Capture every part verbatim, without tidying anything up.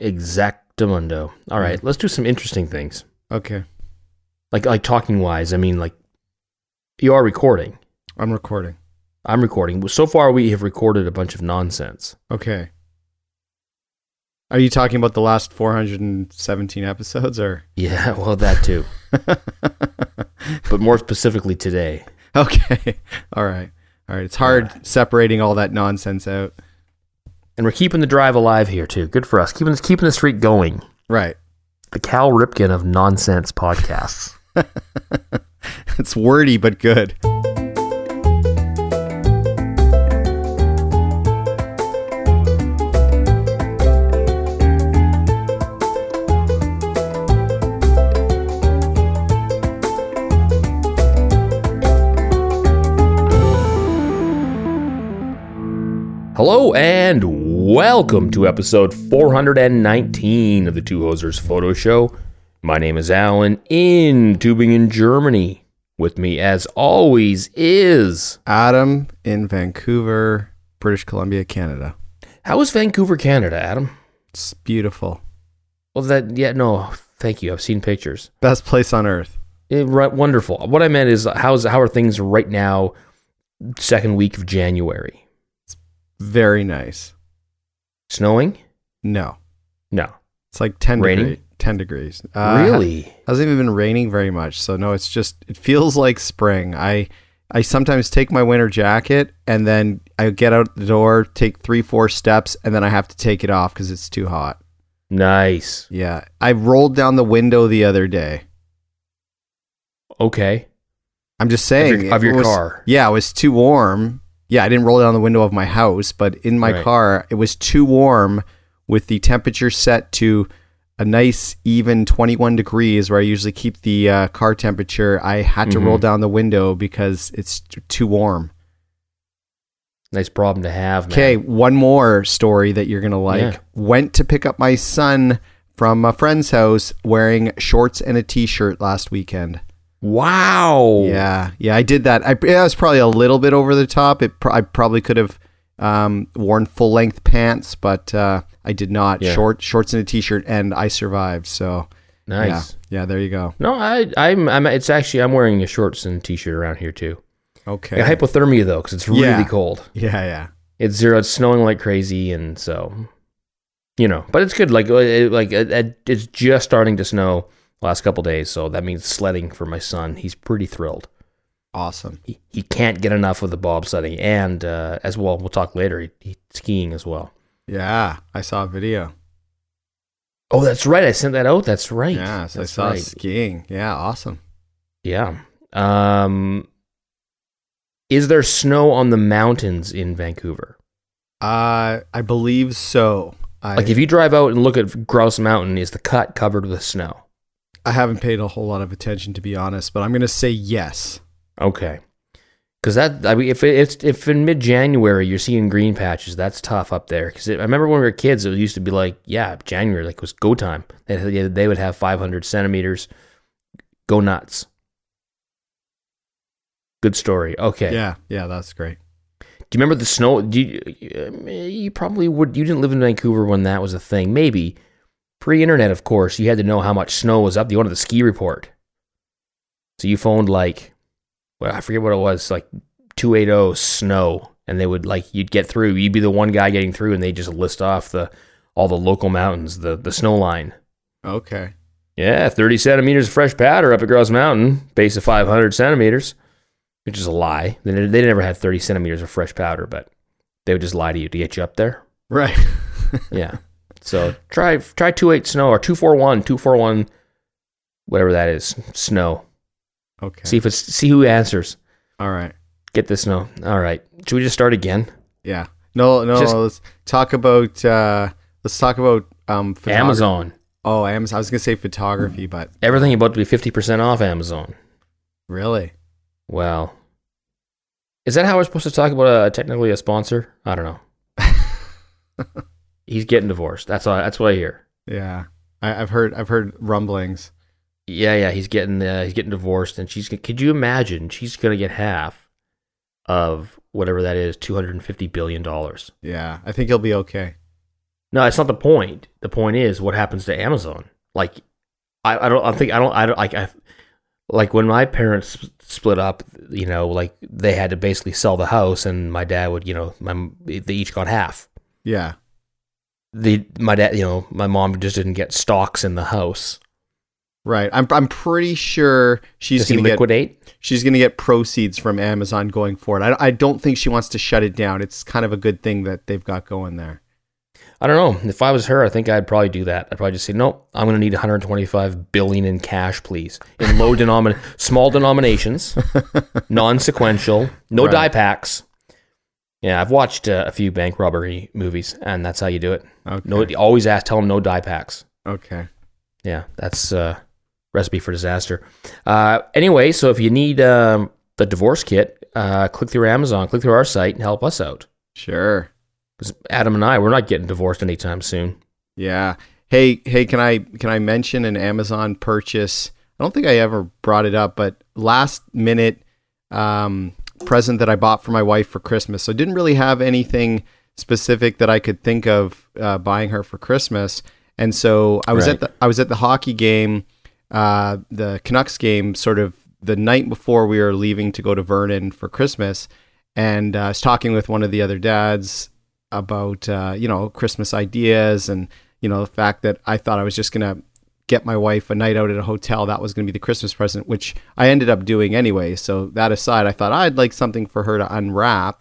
Exactamundo. All right, let's do some interesting things. Okay. Like like talking wise, I mean, like, you are recording. I'm recording. I'm recording. So far, we have recorded a bunch of nonsense. Okay. Are you talking about the last four hundred seventeen episodes, or? Yeah, well, that too. But more specifically today. Okay. All right. All right. It's hard yeah. separating all that nonsense out. And we're keeping the drive alive here, too. Good for us. Keeping, keeping the streak going. Right. The Cal Ripken of nonsense podcasts. It's wordy, but good. Hello and welcome to episode four hundred nineteen of the Two Hosers Photo Show. My name is Alan in Tübingen, Germany. With me, as always, is Adam in Vancouver, British Columbia, Canada. How is Vancouver, Canada, Adam? It's beautiful. Well, that yeah, no, thank you. I've seen pictures. Best place on earth. It, right, wonderful. What I meant is, how's how are things right now? Second week of January. Very nice. Snowing? No. No. It's like ten raining? Degree, ten degrees. Uh, really? It hasn't even been raining very much. So no, it's just, it feels like spring. I I sometimes take my winter jacket and then I get out the door, take three, four steps, and then I have to take it off because it's too hot. Nice. Yeah. I rolled down the window the other day. Okay. I'm just saying. Of your, of your was, car? Yeah, it was too warm. Yeah, I didn't roll down the window of my house, but in my right. car, it was too warm with the temperature set to a nice even twenty-one degrees where I usually keep the uh, car temperature. I had to mm-hmm. roll down the window because it's t- too warm. Nice problem to have, man. Okay, one more story that you're going to like. Yeah. Went to pick up my son from a friend's house wearing shorts and a t-shirt last weekend. Wow. Yeah, yeah, I did that. I, it was probably a little bit over the top. It I probably could have um, worn full length pants, but uh, I did not. Yeah. Short shorts and a t-shirt, and I survived. So nice. Yeah, yeah, there you go. No, I, I'm, I'm. It's actually I'm wearing a shorts and t-shirt around here too. Okay. I got hypothermia though, because it's really yeah. cold. Yeah, yeah. It's zero. It's snowing like crazy, and so you know, but it's good. Like, it, like it, it's just starting to snow. Last couple days, so that means sledding for my son. He's pretty thrilled. Awesome. He, he can't get enough of the bobsledding, and uh, as well, we'll talk later. He, he skiing as well. Yeah, I saw a video. Oh, that's right. I sent that out. That's right. Yeah, so that's I saw right. skiing. Yeah, awesome. Yeah. Um, is there snow on the mountains in Vancouver? Uh, I believe so. I, like if you drive out and look at Grouse Mountain, is the cut covered with snow? I haven't paid a whole lot of attention, to be honest, but I'm going to say yes. Okay. Because that, I mean, if it's if in mid-January you're seeing green patches, that's tough up there. Because I remember when we were kids, it used to be like, yeah, January, like it was go time. They, they would have five hundred centimeters. Go nuts. Good story. Okay. Yeah, yeah, that's great. Do you remember the snow? Do you, you probably would. You didn't live in Vancouver when that was a thing. Maybe. Pre-internet, of course, you had to know how much snow was up. You wanted the ski report. So you phoned like, well, I forget what it was, like two eighty snow. And they would like, you'd get through. You'd be the one guy getting through and they just list off the all the local mountains, the, the snow line. Okay. Yeah, thirty centimeters of fresh powder up at Grouse Mountain, base of five hundred centimeters, which is a lie. They, they never had thirty centimeters of fresh powder, but they would just lie to you to get you up there. Right. Yeah. So try try two eight snow or two four one, two four one, whatever that is, snow. Okay. See if it's see who answers. All right. Get the snow. All right. Should we just start again? Yeah. No, no. Just, let's talk about. Uh, let's talk about um, photography. Amazon. Oh, Amazon. I was gonna say photography, but everything about to be fifty percent off Amazon. Really? Well, is that how we're supposed to talk about a technically a sponsor? I don't know. He's getting divorced. That's all. That's what I hear. Yeah, I, I've heard. I've heard rumblings. Yeah, yeah. He's getting. Uh, he's getting divorced, and she's. Could you imagine? She's gonna get half of whatever that is, two hundred and fifty billion dollars. Yeah, I think he'll be okay. No, that's not the point. The point is what happens to Amazon. Like, I, I don't, I think, I don't, I don't, like, I, like when my parents split up, you know, like they had to basically sell the house, and my dad would, you know, my they each got half. Yeah. The my dad, you know, my mom just didn't get stocks in the house. Right. I'm I'm pretty sure she's going to liquidate. Get, she's going to get proceeds from Amazon going forward. I I don't think she wants to shut it down. It's kind of a good thing that they've got going there. I don't know. If I was her, I think I'd probably do that. I'd probably just say, nope, I'm going to need one hundred twenty-five billion dollars in cash, please. In low denomin, small denominations, non-sequential, no right. die packs. Yeah, I've watched uh, a few bank robbery movies, and that's how you do it. Okay. No, always ask, tell them no die packs. Okay. Yeah, that's a uh, recipe for disaster. Uh, anyway, so if you need um, the divorce kit, uh, click through Amazon, click through our site, and help us out. Sure. Because Adam and I, we're not getting divorced anytime soon. Yeah. Hey, hey, can I can I mention an Amazon purchase? I don't think I ever brought it up, but last minute um, present that I bought for my wife for Christmas. So I didn't really have anything specific that I could think of uh, buying her for Christmas. And so I was right. at the I was at the hockey game, uh, the Canucks game, sort of the night before we were leaving to go to Vernon for Christmas, and uh, I was talking with one of the other dads about, uh, you know, Christmas ideas, and, you know, the fact that I thought I was just going to get my wife a night out at a hotel. That was going to be the Christmas present, which I ended up doing anyway. So that aside, I thought I'd like something for her to unwrap.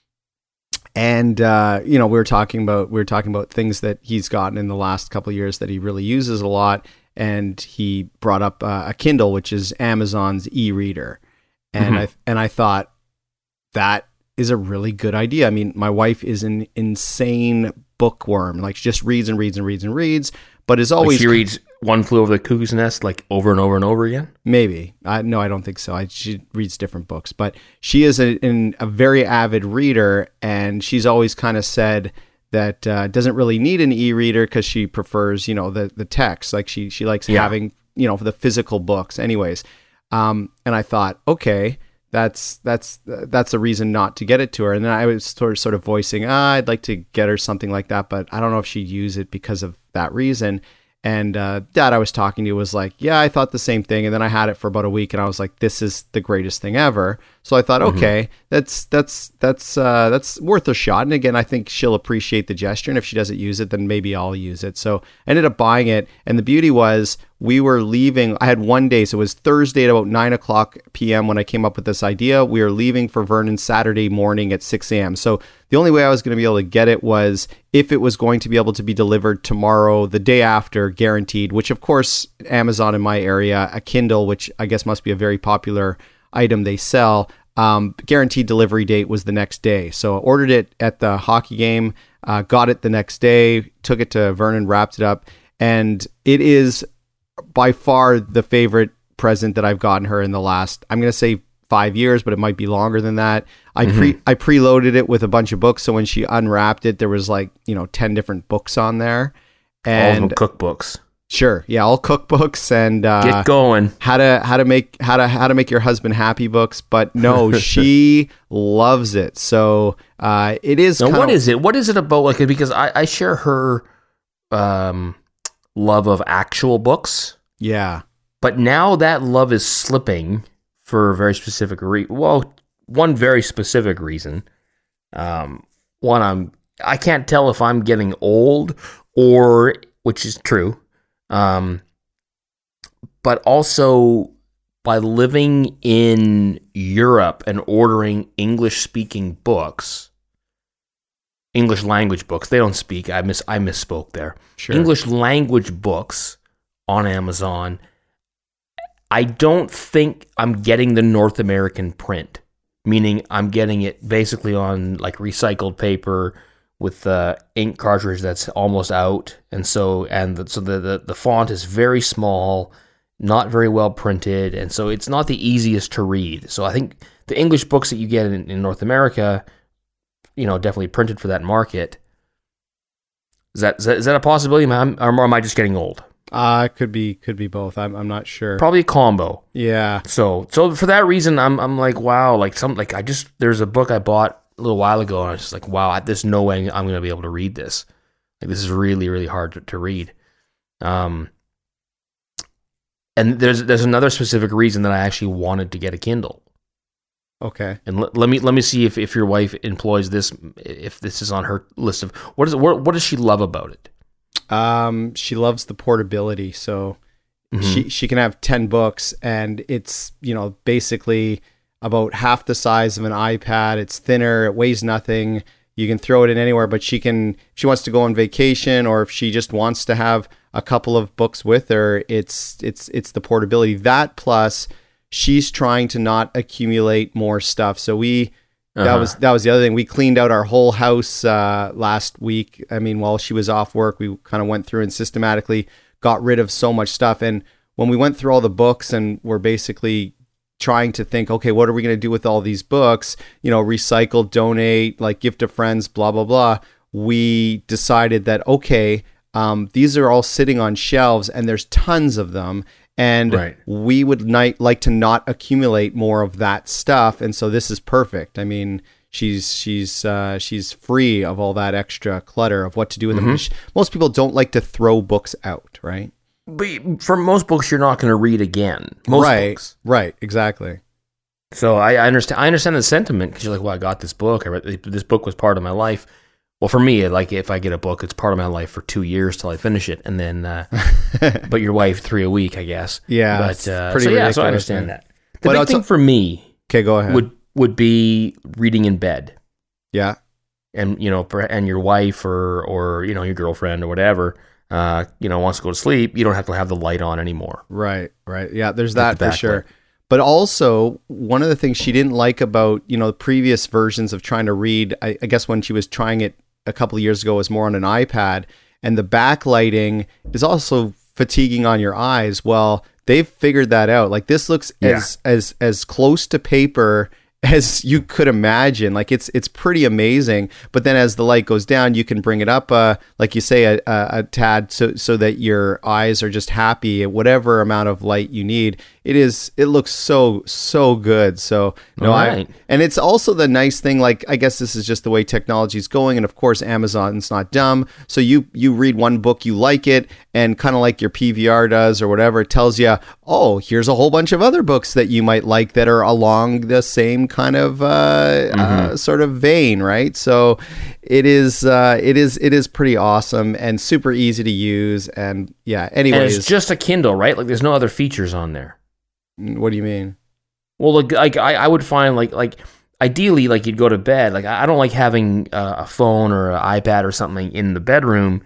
And, uh, you know, we were talking about, we were talking about things that he's gotten in the last couple of years that he really uses a lot. And he brought up uh, a Kindle, which is Amazon's e-reader. And mm-hmm. I, and I thought that is a really good idea. I mean, my wife is an insane bookworm. Like, she just reads and reads and reads and reads, but is always... Like she reads One Flew Over the Cuckoo's Nest like over and over and over again? Maybe. I, no, I don't think so. I, she reads different books, but she is a, in, a very avid reader, and she's always kind of said that uh, doesn't really need an e-reader because she prefers, you know, the, the text. Like, she, she likes yeah. having, you know, the physical books anyways. Um, and I thought, okay... That's that's that's a reason not to get it to her. And then I was sort of, sort of voicing, ah, I'd like to get her something like that, but I don't know if she'd use it because of that reason. And uh, Dad I was talking to was like, yeah, I thought the same thing. And then I had it for about a week, and I was like, this is the greatest thing ever. So I thought, mm-hmm. okay, that's that's that's uh, that's worth a shot. And again, I think she'll appreciate the gesture. And if she doesn't use it, then maybe I'll use it. So I ended up buying it. And the beauty was, we were leaving. I had one day, so it was Thursday at about nine o'clock p.m. when I came up with this idea. We were leaving for Vernon Saturday morning at six a.m. So the only way I was going to be able to get it was if it was going to be able to be delivered tomorrow, the day after, guaranteed, which of course, Amazon in my area, a Kindle, which I guess must be a very popular item they sell, um, guaranteed delivery date was the next day. So I ordered it at the hockey game, uh, got it the next day, took it to Vernon, wrapped it up, and it is by far the favorite present that I've gotten her in the last, I'm going to say five years, but it might be longer than that. I pre mm-hmm. I preloaded it with a bunch of books, so when she unwrapped it, there was like, you know, ten different books on there, and all of them cookbooks. Sure, yeah, all cookbooks and uh, get going. How to how to make how to how to make your husband happy books, but no, she loves it. So uh, it is. Now, what is it? What is it about? Like, because I, I share her um, love of actual books. Yeah, but now that love is slipping for a very specific reason. Well, one very specific reason. Um, one, I'm I can't tell if I'm getting old or, which is true. Um, but also by living in Europe and ordering English-speaking books, English language books. They don't speak. I miss. I misspoke there. Sure. English language books on Amazon. I don't think I'm getting the North American print, meaning I'm getting it basically on like recycled paper with the ink cartridge that's almost out, and so and the, so the, the the font is very small, not very well printed, and so it's not the easiest to read. So I think the English books that you get in, in North America, you know, definitely printed for that market. Is that is that, is that a possibility, man? Or am I just getting old? Uh, could be could be both. I'm I'm not sure. Probably a combo. Yeah. So so for that reason, I'm I'm like, wow, like some like I just there's a book I bought a little while ago, and I was just like, wow, there's no way I'm going to be able to read this. Like, this is really, really hard to, to read. Um, and there's there's another specific reason that I actually wanted to get a Kindle. Okay. And let, let me let me see if, if your wife employs this, if this is on her list of what is it, what, what does she love about it? Um, she loves the portability. So mm-hmm. she she can have ten books, and it's, you know, basically about half the size of an iPad. It's thinner. It weighs nothing. You can throw it in anywhere. But she can, if she wants to go on vacation, or if she just wants to have a couple of books with her, it's it's it's the portability. That plus, she's trying to not accumulate more stuff. So we, uh-huh. that was that was the other thing. We cleaned out our whole house uh, last week. I mean, while she was off work, we kind of went through and systematically got rid of so much stuff. And when we went through all the books and we're basically trying to think, okay, what are we going to do with all these books? You know, recycle, donate, like gift to friends, blah, blah, blah. We decided that, okay, um, these are all sitting on shelves and there's tons of them. And right. we would ni- like to not accumulate more of that stuff. And so this is perfect. I mean, she's she's uh, she's free of all that extra clutter of what to do with mm-hmm. them. Most people don't like to throw books out, right? But for most books, you're not going to read again. Most right, books. Right, exactly. So I, I understand. I understand the sentiment because you're like, well, I got this book. I read, this book was part of my life. Well, for me, like if I get a book, it's part of my life for two years till I finish it, and then. Uh, but your wife three a week, I guess. Yeah, but uh, pretty so yeah, so I understand that. The but big thing for me, okay, go ahead. Would would be reading in bed. Yeah, and you know, for, and your wife or or you know your girlfriend or whatever. Uh, you know, wants to go to sleep, you don't have to have the light on anymore. Right, right. Yeah, there's that the for sure. Light. But also, one of the things she didn't like about, you know, the previous versions of trying to read, I, I guess when she was trying it a couple of years ago, was more on an iPad, and the backlighting is also fatiguing on your eyes. Well, they've figured that out. Like, this looks yeah. as as as close to paper as you could imagine. Like, it's it's pretty amazing. But then as the light goes down, you can bring it up, uh, like you say, a, a, a tad, so so that your eyes are just happy at whatever amount of light you need. It is. It looks so so good. So no, right. I and it's also the nice thing. Like, I guess this is just the way technology is going, and of course Amazon's not dumb. So you you read one book, you like it, and kind of like your P V R does or whatever, it tells you, oh, here's a whole bunch of other books that you might like that are along the same kind of uh, mm-hmm. uh, sort of vein, right? So it is uh, it is it is pretty awesome and super easy to use, and yeah. Anyways, and it's just a Kindle, right? Like, there's no other features on there. What do you mean? Well, like, like I, I would find like like ideally, like you'd go to bed. Like, I don't like having uh, a phone or an iPad or something in the bedroom,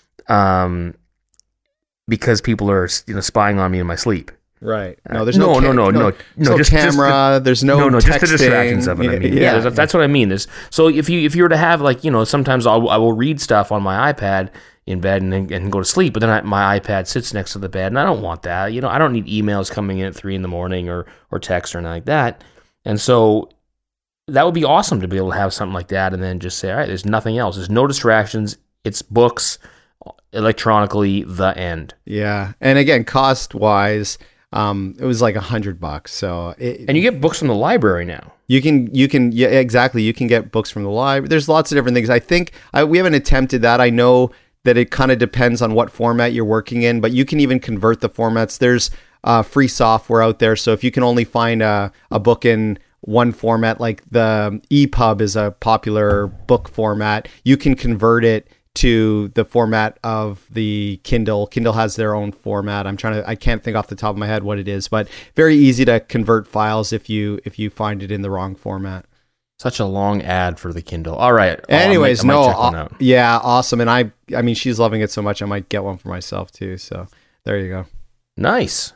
um, because people are, you know, spying on me in my sleep. Right. No, there's no, no, no, no, no, no, no just camera. Just the, there's no, no, no, texting. Just the distractions of it. I mean, yeah, yeah, yeah. That's what I mean. There's, so if you if you were to have, like, you know, sometimes I'll, I will read stuff on my iPad in bed and and go to sleep, but then I, my iPad sits next to the bed, and I don't want that. You know, I don't need emails coming in at three in the morning or or text or anything like that. And so that would be awesome to be able to have something like that, and then just say, all right, there's nothing else. There's no distractions. It's books electronically. The end. Yeah, and again, cost wise. Um, it was like a hundred bucks. So, it, and you get books from the library now. You can, you can, yeah, exactly. You can get books from the library. There's lots of different things. I think I, we haven't attempted that. I know that it kind of depends on what format you're working in, but you can even convert the formats. There's uh, free software out there. So if you can only find a, a book in one format, like the E P U B is a popular book format, you can convert it to the format of the Kindle. Kindle has their own format. I'm trying to, I can't think off the top of my head what it is, but very easy to convert files if you if you find it in the wrong format. Such a long ad for the Kindle. All right. Anyways, I might, I might no, uh, yeah, awesome. And I, I mean, she's loving it so much, I might get one for myself too. So there you go. Nice.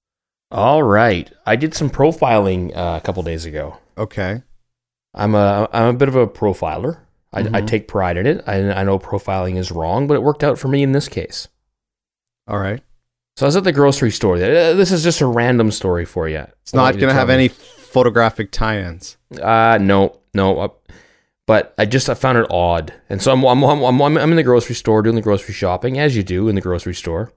All right. I did some profiling uh, a couple days ago. Okay. I'm a, I'm a bit of a profiler. I, mm-hmm. I take pride in it. I, I know profiling is wrong, but it worked out for me in this case. All right. So I was at the grocery store. This is just a random story for you. It's not going to have any photographic tie-ins. Uh, no, no. Uh, but I just I found it odd, and so I'm I'm I'm I'm in the grocery store doing the grocery shopping, as you do in the grocery store.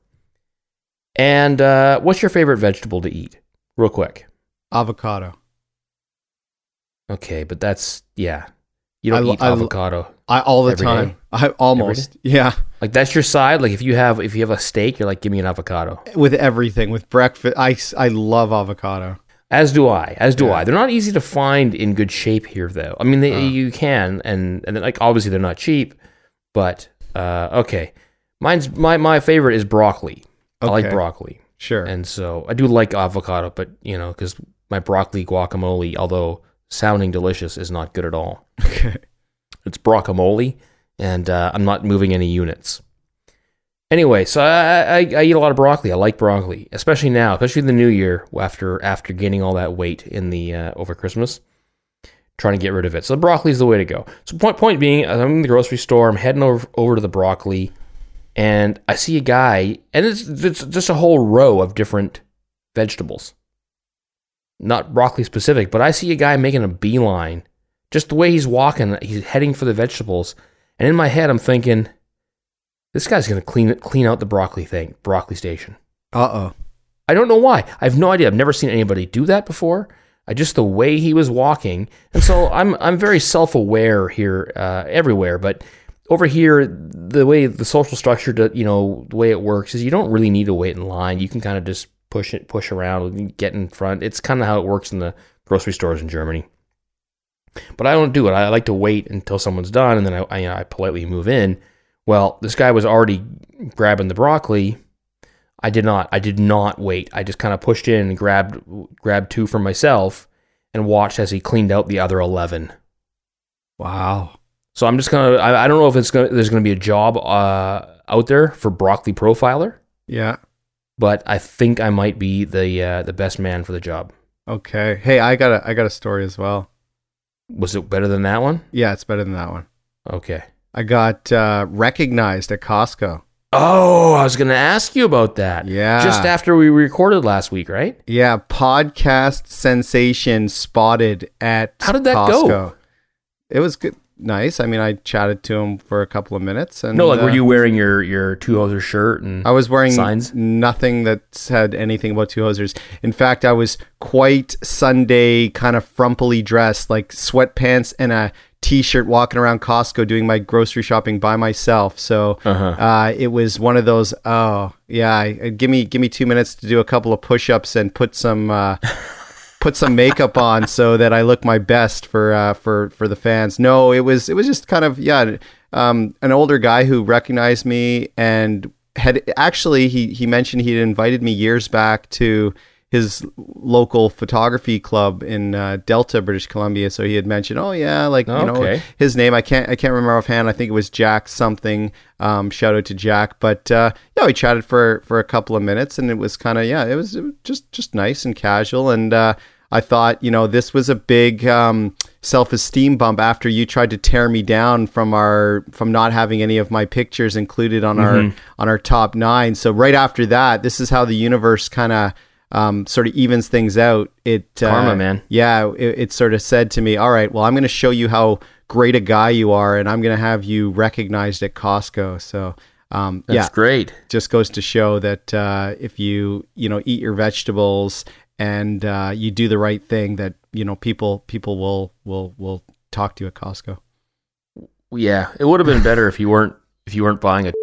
And uh, what's your favorite vegetable to eat? Real quick. Avocado. Okay, but that's yeah. You don't I, eat I, avocado. I all the Every time. day? I almost. Yeah. Like that's your side. Like if you have if you have a steak, you're like, give me an avocado. With everything, with breakfast. I, I love avocado. As do I. As do Yeah. I. They're not easy to find in good shape here, though. I mean, they, Uh. you can, and and then, like obviously they're not cheap, but uh, okay. Mine's my my favorite is broccoli. I like Okay. broccoli, Sure. and so I do like avocado, but you know, because my broccoli guacamole, although sounding delicious, is not good at all. Okay. It's brockamole, and uh, I'm not moving any units. Anyway, so I, I, I eat a lot of broccoli. I like broccoli, especially now, especially in the new year after after gaining all that weight in the uh, over Christmas, trying to get rid of it. So broccoli is the way to go. So point point being, I'm in the grocery store. I'm heading over over to the broccoli, and I see a guy, and it's it's just a whole row of different vegetables, not broccoli specific, but I see a guy making a beeline. Just the way he's walking, he's heading for the vegetables, and in my head, I'm thinking, this guy's going to clean clean out the broccoli thing, broccoli station. Uh-oh. I don't know why. I have no idea. I've never seen anybody do that before. I just the way he was walking, and so I'm I'm very self-aware here uh, everywhere, but over here, the way the social structure, to, you know, the way it works is you don't really need to wait in line. You can kind of just push it, push around, and get in front. It's kind of how it works in the grocery stores in Germany. But I don't do it. I like to wait until someone's done, and then I I, you know, I politely move in. Well, this guy was already grabbing the broccoli. I did not. I did not wait. I just kind of pushed in and grabbed grabbed two for myself and watched as he cleaned out the other eleven. Wow. So I'm just gonna. I, I don't know if it's gonna. There's gonna be a job uh, out there for broccoli profiler, Yeah. but I think I might be the uh, the best man for the job. Okay. Hey, I got a I got a story as well. Was it better than that one? Yeah, it's better than that one. Okay. I got uh, recognized at Costco. Oh, I was gonna ask you about that. Yeah. Just after we recorded last week, right? Yeah, podcast sensation spotted at How did that Costco. go? It was good. Nice. I mean, I chatted to him for a couple of minutes. And No, like uh, were you wearing your your two hoser shirt and I was wearing signs? nothing that said anything about two hosers. In fact, I was quite Sunday kind of frumpily dressed, like sweatpants and a t-shirt, walking around Costco doing my grocery shopping by myself. So Uh-huh. uh, it was one of those. Oh yeah, I, give me give me two minutes to do a couple of push-ups and put some. Uh, put some makeup on so that I look my best for uh, for for the fans. No, it was it was just kind of yeah, um, an older guy who recognized me and had actually he he mentioned he'd invited me years back to his local photography club in uh, Delta, British Columbia. So he had mentioned, oh yeah, like you know Okay. his name. I can't I can't remember offhand. I think it was Jack something. Um, shout out to Jack. But uh, yeah, we chatted for for a couple of minutes, and it was kind of yeah, it was, it was just just nice and casual. And uh, I thought, you know, this was a big um, self-esteem bump after you tried to tear me down from our from not having any of my pictures included on Mm-hmm. our on our top nine. So right after that, this is how the universe kind of um, sort of evens things out. It uh, Karma, man. Yeah, it, it sort of said to me, all right, well, I'm going to show you how great a guy you are, and I'm going to have you recognized at Costco. So um, That's yeah, great. just goes to show that uh, if you you know eat your vegetables and uh, you do the right thing, that you know people people will will will talk to you at Costco. Yeah, it would have been better if you weren't if you weren't buying a.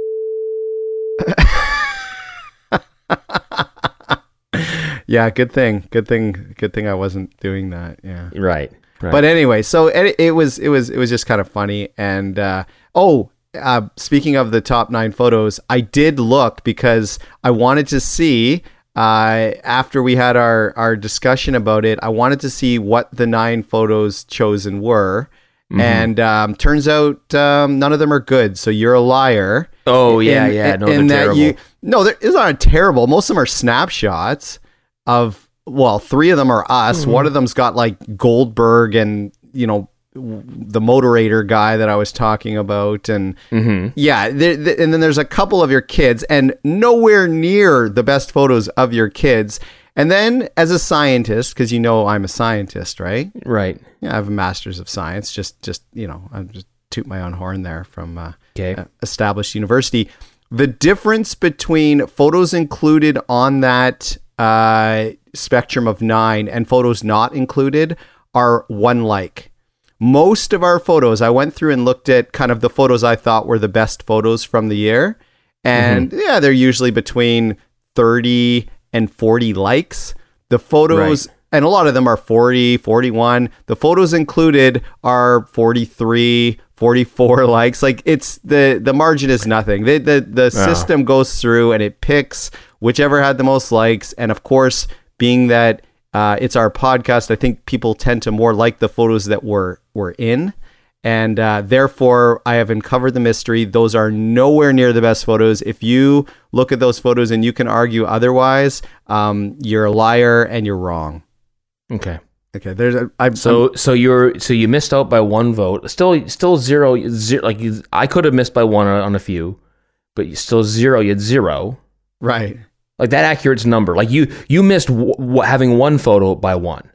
Yeah, good thing, good thing, good thing I wasn't doing that. Yeah. Right. Right. But anyway, so it, it was it was it was just kind of funny. And uh, oh, uh, speaking of the top nine photos, I did look because I wanted to see uh, after we had our our discussion about it. I wanted to see what the nine photos chosen were, Mm-hmm. and um, turns out um, none of them are good. So you're a liar. oh yeah, In- yeah. in- No, in they're that terrible. you no, they're- it's not terrible. Most of them are snapshots of. Well, three of them are us. Mm-hmm. One of them's got like Goldberg and, you know, w- the moderator guy that I was talking about. And Mhm. yeah, there, th- and then there's a couple of your kids and nowhere near the best photos of your kids. And then as a scientist, because you know I'm a scientist, right? Right. Yeah, I have a master's of science. Just, just you know, I'm just toot my own horn there from uh, Okay. uh, established university. The difference between photos included on that uh, spectrum of nine and photos not included are one like. most of our photos, I went through and looked at kind of the photos I thought were the best photos from the year. And mm-hmm. yeah, they're usually between thirty and forty likes. The photos, right. and a lot of them are forty, forty-one. The photos included are forty-three, forty-four likes. Like it's the, the margin is nothing. The, the, the oh. system goes through and it picks whichever had the most likes. And of course, being that uh, it's our podcast, I think people tend to more like the photos that we're, we're in. And uh, therefore, I have uncovered the mystery. Those are nowhere near the best photos. If you look at those photos and you can argue otherwise, um, you're a liar and you're wrong. Okay. Okay. There's a, I'm, so I'm, so you're so you missed out by one vote. Still still zero. zero like you, I could have missed by one on, on a few, but you still zero. You had zero. Right. Like that accurate number. Like you you missed w- w- having one photo by one.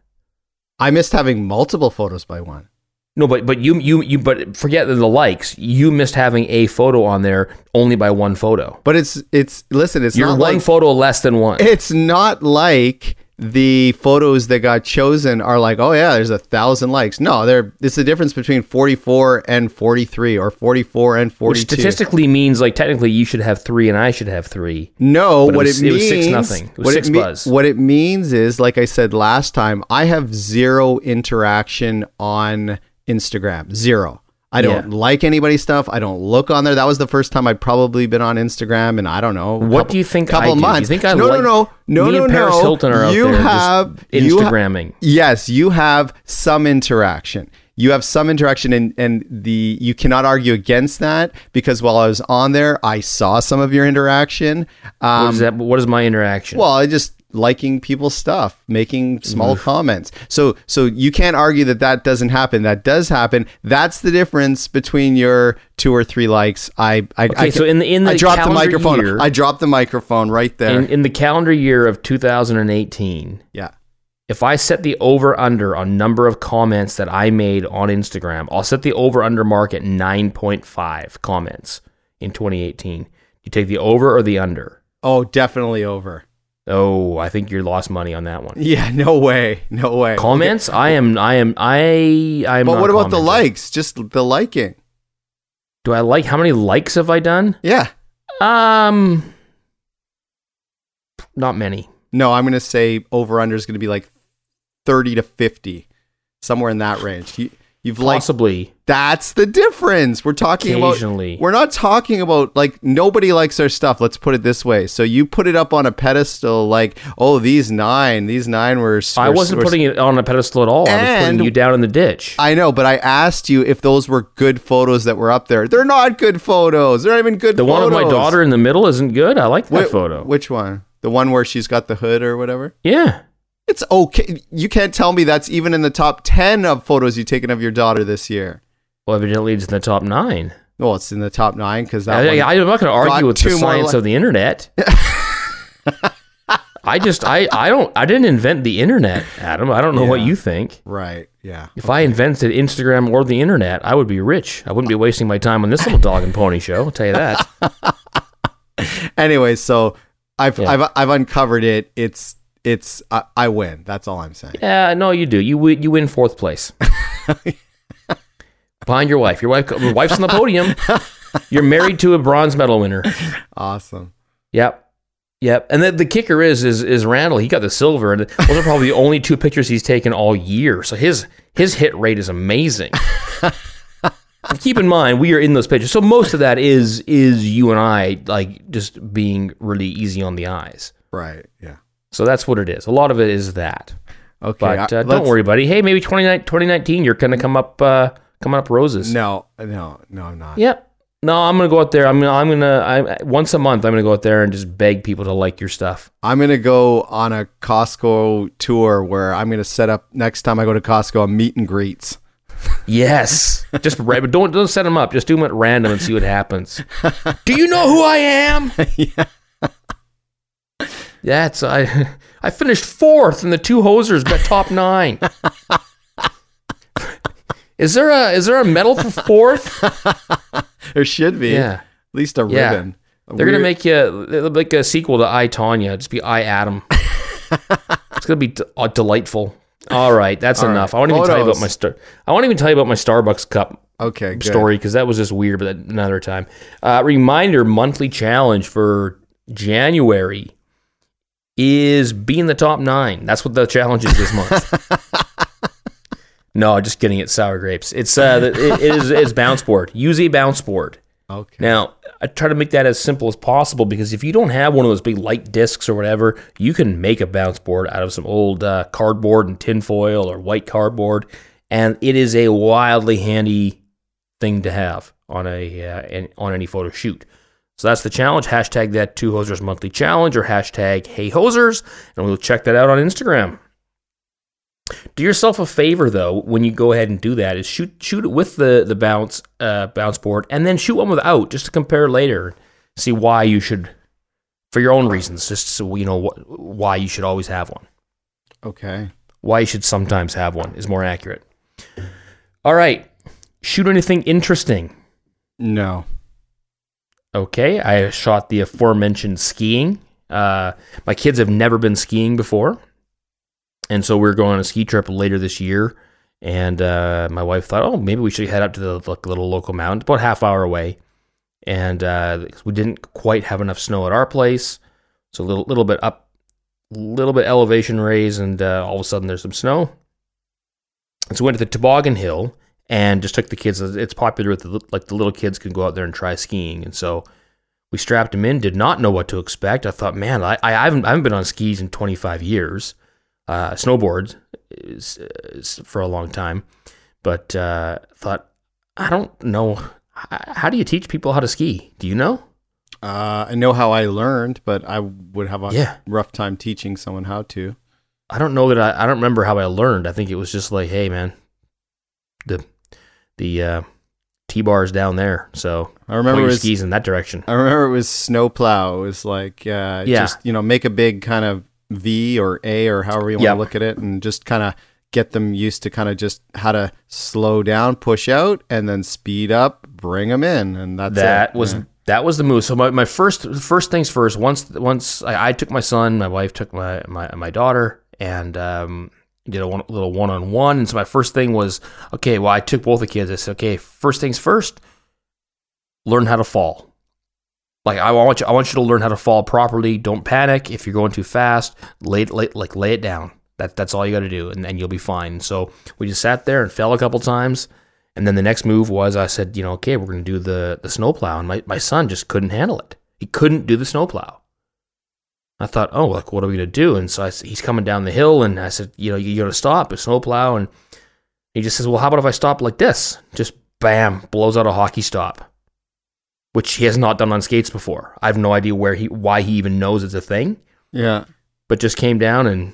I missed having multiple photos by one. No, but but you you you but forget the likes. You missed having a photo on there only by one photo. But it's it's listen, it's You're not one like, photo less than one. It's not like the photos that got chosen are like, oh yeah, there's a thousand likes. No, there it's the difference between forty-four and forty-three or forty-four and forty-two. Which statistically means like technically you should have three and I should have three. No, but what it, was, it means it was six nothing. It was what six it me- buzz. What it means is, like I said last time, I have zero interaction on Instagram. Zero. I don't yeah. like anybody's stuff. I don't look on there. That was the first time I'd probably been on Instagram, and I don't know. What couple, do you think? Couple I do? months. Do you think I no, like? No, no, no, me no, and no. Paris Hilton are out you there have just Instagramming. You ha- yes, you have some interaction. You have some interaction, and and the you cannot argue against that because while I was on there, I saw some of your interaction. Um, what is that? What is my interaction? Well, I just. liking people's stuff, making small mm. comments. So so you can't argue that that doesn't happen. That does happen. That's the difference between your two or three likes. I I, okay, I so in the in the I dropped the microphone. Year, I dropped the microphone right there. In, in the calendar year of two thousand eighteen. Yeah. If I set the over under on number of comments that I made on Instagram, I'll set the over under mark at nine point five comments in twenty eighteen. You take the over or the under? Oh, definitely over. Oh, I think you lost money on that one. Yeah, no way, no way. Comments? Okay. I am, I am, I, I am. But not what about commenting. the likes? Just the liking. Do I like? How many likes have I done? Yeah. Um, not many. No, I'm gonna say over under is gonna be like thirty to fifty, somewhere in that range. You, you've possibly. Liked, that's the difference. We're talking Occasionally. about. We're not talking about like nobody likes our stuff. Let's put it this way. So you put it up on a pedestal, like, oh, these nine, these nine were. were I wasn't were, putting it on a pedestal at all. I was putting you down in the ditch. I know, but I asked you if those were good photos that were up there. They're not good photos. They're not even good. The photos. one of my daughter in the middle isn't good. I like that Wh- photo. Which one? The one where she's got the hood or whatever? Yeah. It's okay. You can't tell me that's even in the top ten of photos you've taken of your daughter this year. Well, evidently it's in the top nine. Well, it's in the top nine because that I, I, I'm not going to argue with the science li- of the internet. I just, I, I don't, I didn't invent the internet, Adam. I don't know yeah. what you think. Right. Yeah. If okay. I invented Instagram or the internet, I would be rich. I wouldn't be wasting my time on this little dog and pony show. I'll tell you that. Anyway, so I've, yeah. I've, I've uncovered it. It's, it's, I, I win. That's all I'm saying. Yeah, no, you do. You win, you win fourth place. Behind your wife. Your wife, your wife's on the podium. You're married to a bronze medal winner. Awesome. Yep. Yep. And the, the kicker is, is, is Randall, he got the silver, and those are probably the only two pictures he's taken all year. So his, his hit rate is amazing. Keep in mind, we are in those pictures. So most of that is, is you and I, like, just being really easy on the eyes. Right. Yeah. So that's what it is. A lot of it is that. Okay. But uh, don't worry, buddy. Hey, maybe twenty nineteen, you're going to come up, uh, coming up roses. No, no, no, I'm not. Yep. No, I'm gonna go out there. I'm gonna, I'm gonna, I once a month, I'm gonna go out there and just beg people to like your stuff. I'm gonna go on a Costco tour where I'm gonna set up next time I go to Costco a meet and greets. Yes, just but don't don't set them up. Just do them at random and see what happens. Do you know who I am? Yeah. That's I. I finished fourth in the two hosers, but top nine. Is there a is there a medal for fourth? There should be. Yeah. At least a yeah. ribbon. A They're weird... gonna make you like a sequel to I, Tonya. Just be I, Adam. It's gonna be d- uh, delightful. All right, that's All enough. right. I won't even tell you Photos. about my star. I won't even tell you about my Starbucks cup Okay, good. story because that was just weird. But another time. Uh, reminder: monthly challenge for January is be in the top nine. That's what the challenge is this month. No, just kidding. It's sour grapes. It's uh, it, it is it's bounce board. Use a bounce board. Okay. Now, I try to make that as simple as possible because if you don't have one of those big light discs or whatever, you can make a bounce board out of some old uh, cardboard and tinfoil or white cardboard, and it is a wildly handy thing to have on a uh, an, on any photo shoot. So that's the challenge. Hashtag that Two Hosers Monthly Challenge or hashtag Hey Hosers, and we'll check that out on Instagram. Do yourself a favor though when you go ahead and do that is shoot shoot it with the the bounce uh, bounce board and then shoot one without just to compare later, see why you should, for your own reasons, just so you know wh- why you should always have one. Okay. Why you should sometimes have one is more accurate. All right, shoot anything interesting. No. Okay, I shot the aforementioned skiing. Uh, my kids have never been skiing before. And so we we're going on a ski trip later this year, and uh, my wife thought, oh, maybe we should head up to the like, little local mountain, about a half hour away. And uh, we didn't quite have enough snow at our place, so a little little bit up, little bit elevation raise, and uh, all of a sudden there's some snow. And so we went to the toboggan hill and just took the kids. It's popular with the, like the little kids can go out there and try skiing, and so we strapped them in. Did not know what to expect. I thought, man, I, I haven't I haven't been on skis in twenty-five years. Uh, snowboard is, is for a long time, but uh, thought, I don't know. How do you teach people how to ski? Do you know? Uh, I know how I learned, but I would have a yeah. rough time teaching someone how to. I don't know that I, I don't remember how I learned. I think it was just like, hey, man, the the uh, T-bar's down there, so I remember point it your was, skis in that direction. I remember it was snowplow. It was like, uh, Yeah. just, you know, make a big kind of V or A or however you want Yep. to look at it, and just kind of get them used to kind of just how to slow down, push out, and then speed up, bring them in, and that's that it. was Yeah. that was the move. So my, my first first things first. Once once I, I took my son, my wife took my my, my daughter, and um, did a one, little one on one. And so my first thing was, okay, well I took both the kids. I said, okay, first things first, learn how to fall. Like I want you, I want you to learn how to fall properly. Don't panic if you're going too fast. Lay, lay like lay it down. That that's all you got to do, and, and you'll be fine. So we just sat there and fell a couple times, and then the next move was I said, you know, okay, we're going to do the the snowplow, and my, my son just couldn't handle it. He couldn't do the snowplow. I thought, oh, like what are we going to do? And so I, he's coming down the hill, and I said, you know, you got to stop a snowplow, and he just says, well, how about if I stop like this? Just bam, blows out a hockey stop. Which he has not done on skates before. I have no idea where he, why he even knows it's a thing. Yeah. But just came down and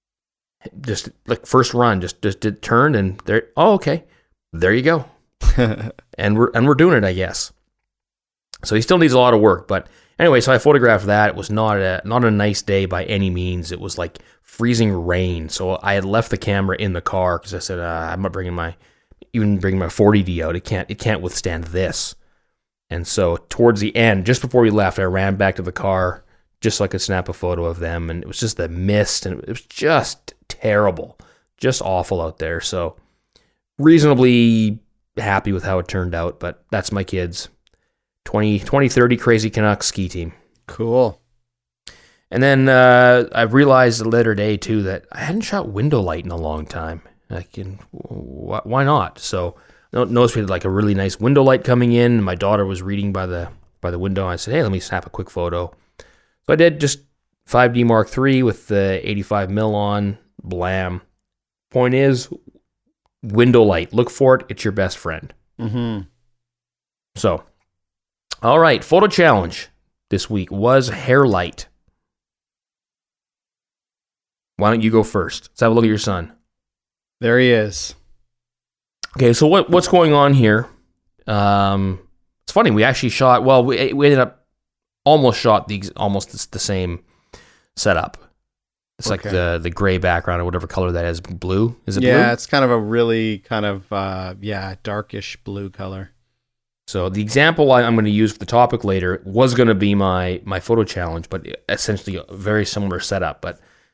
just like first run, just just did turned and there. Oh, okay, there you go. and we're and we're doing it, I guess. So he still needs a lot of work, but anyway. So I photographed that. It was not a not a nice day by any means. It was like freezing rain. So I had left the camera in the car because I said uh, I'm not bringing my even bringing my forty D out. It can't it can't withstand this. And so towards the end, just before we left, I ran back to the car just so I could snap a photo of them. And it was just the mist, and it was just terrible, just awful out there. So reasonably happy with how it turned out, but that's my kids. twenty, twenty thirty Crazy Canucks ski team. Cool. And then uh, I realized the later day, too, that I hadn't shot window light in a long time. Like, and wh- why not? So noticed we had like a really nice window light coming in. My daughter was reading by the by the window. I said, hey, let me snap a quick photo. So I did just five D Mark three with the eighty-five mil on, blam. Point is, window light. Look for it. It's your best friend. Mm-hmm. So, all right, photo challenge this week was hair light. Why don't you go first? Let's have a look at your son. There he is. Okay, so what what's going on here? Um, it's funny. We actually shot. Well, we we ended up almost shot the almost the, the same setup. It's Okay. like the the gray background or whatever color that is. Blue? Is it Yeah, blue? it's kind of a really kind of uh, yeah darkish blue color. So the example I, I'm going to use for the topic later was going to be my my photo challenge, but essentially a very similar setup. But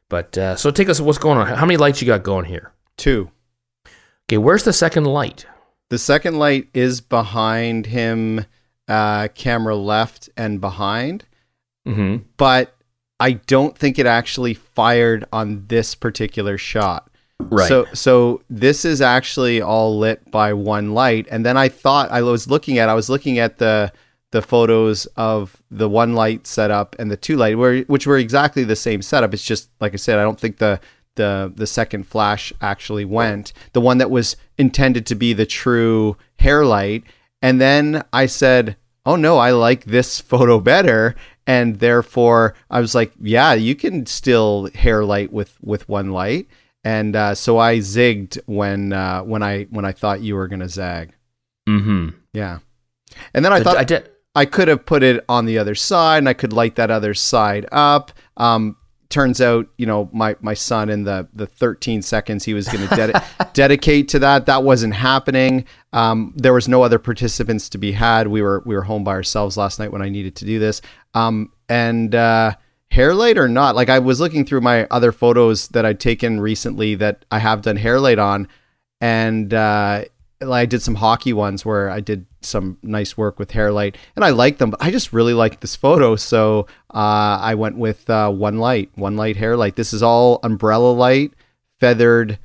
But uh, so take us, what's going on? How many lights you got going here? Two. Okay, where's the second light? The second light is behind him, uh, camera left and behind. Mm-hmm. But I don't think it actually fired on this particular shot. Right. So so this is actually all lit by one light. And then I thought I was looking at I was looking at the the photos of the one light setup and the two light, where which were exactly the same setup. It's just like I said, I don't think the the the second flash actually went. The one that was intended to be the true hair light. And then I said, oh no, I like this photo better. And therefore I was like, yeah, you can still hair light with with one light. And uh, so I zigged when uh, when I when I thought you were gonna zag. Mm-hmm. Yeah. And then I So thought I did- I could have put it on the other side, and I could light that other side up. Um, turns out, you know, my my son in the the thirteen seconds he was going to ded- dedicate to that, that wasn't happening. Um, there was no other participants to be had. We were we were home by ourselves last night when I needed to do this. Um, and uh, hair light or not, like I was looking through my other photos that I'd taken recently that I have done hair light on, and uh, I did some hockey ones where I did some nice work with hair light, and I like them, but I just really like this photo. So uh, I went with uh, one light, one light hair light. This is all umbrella light feathered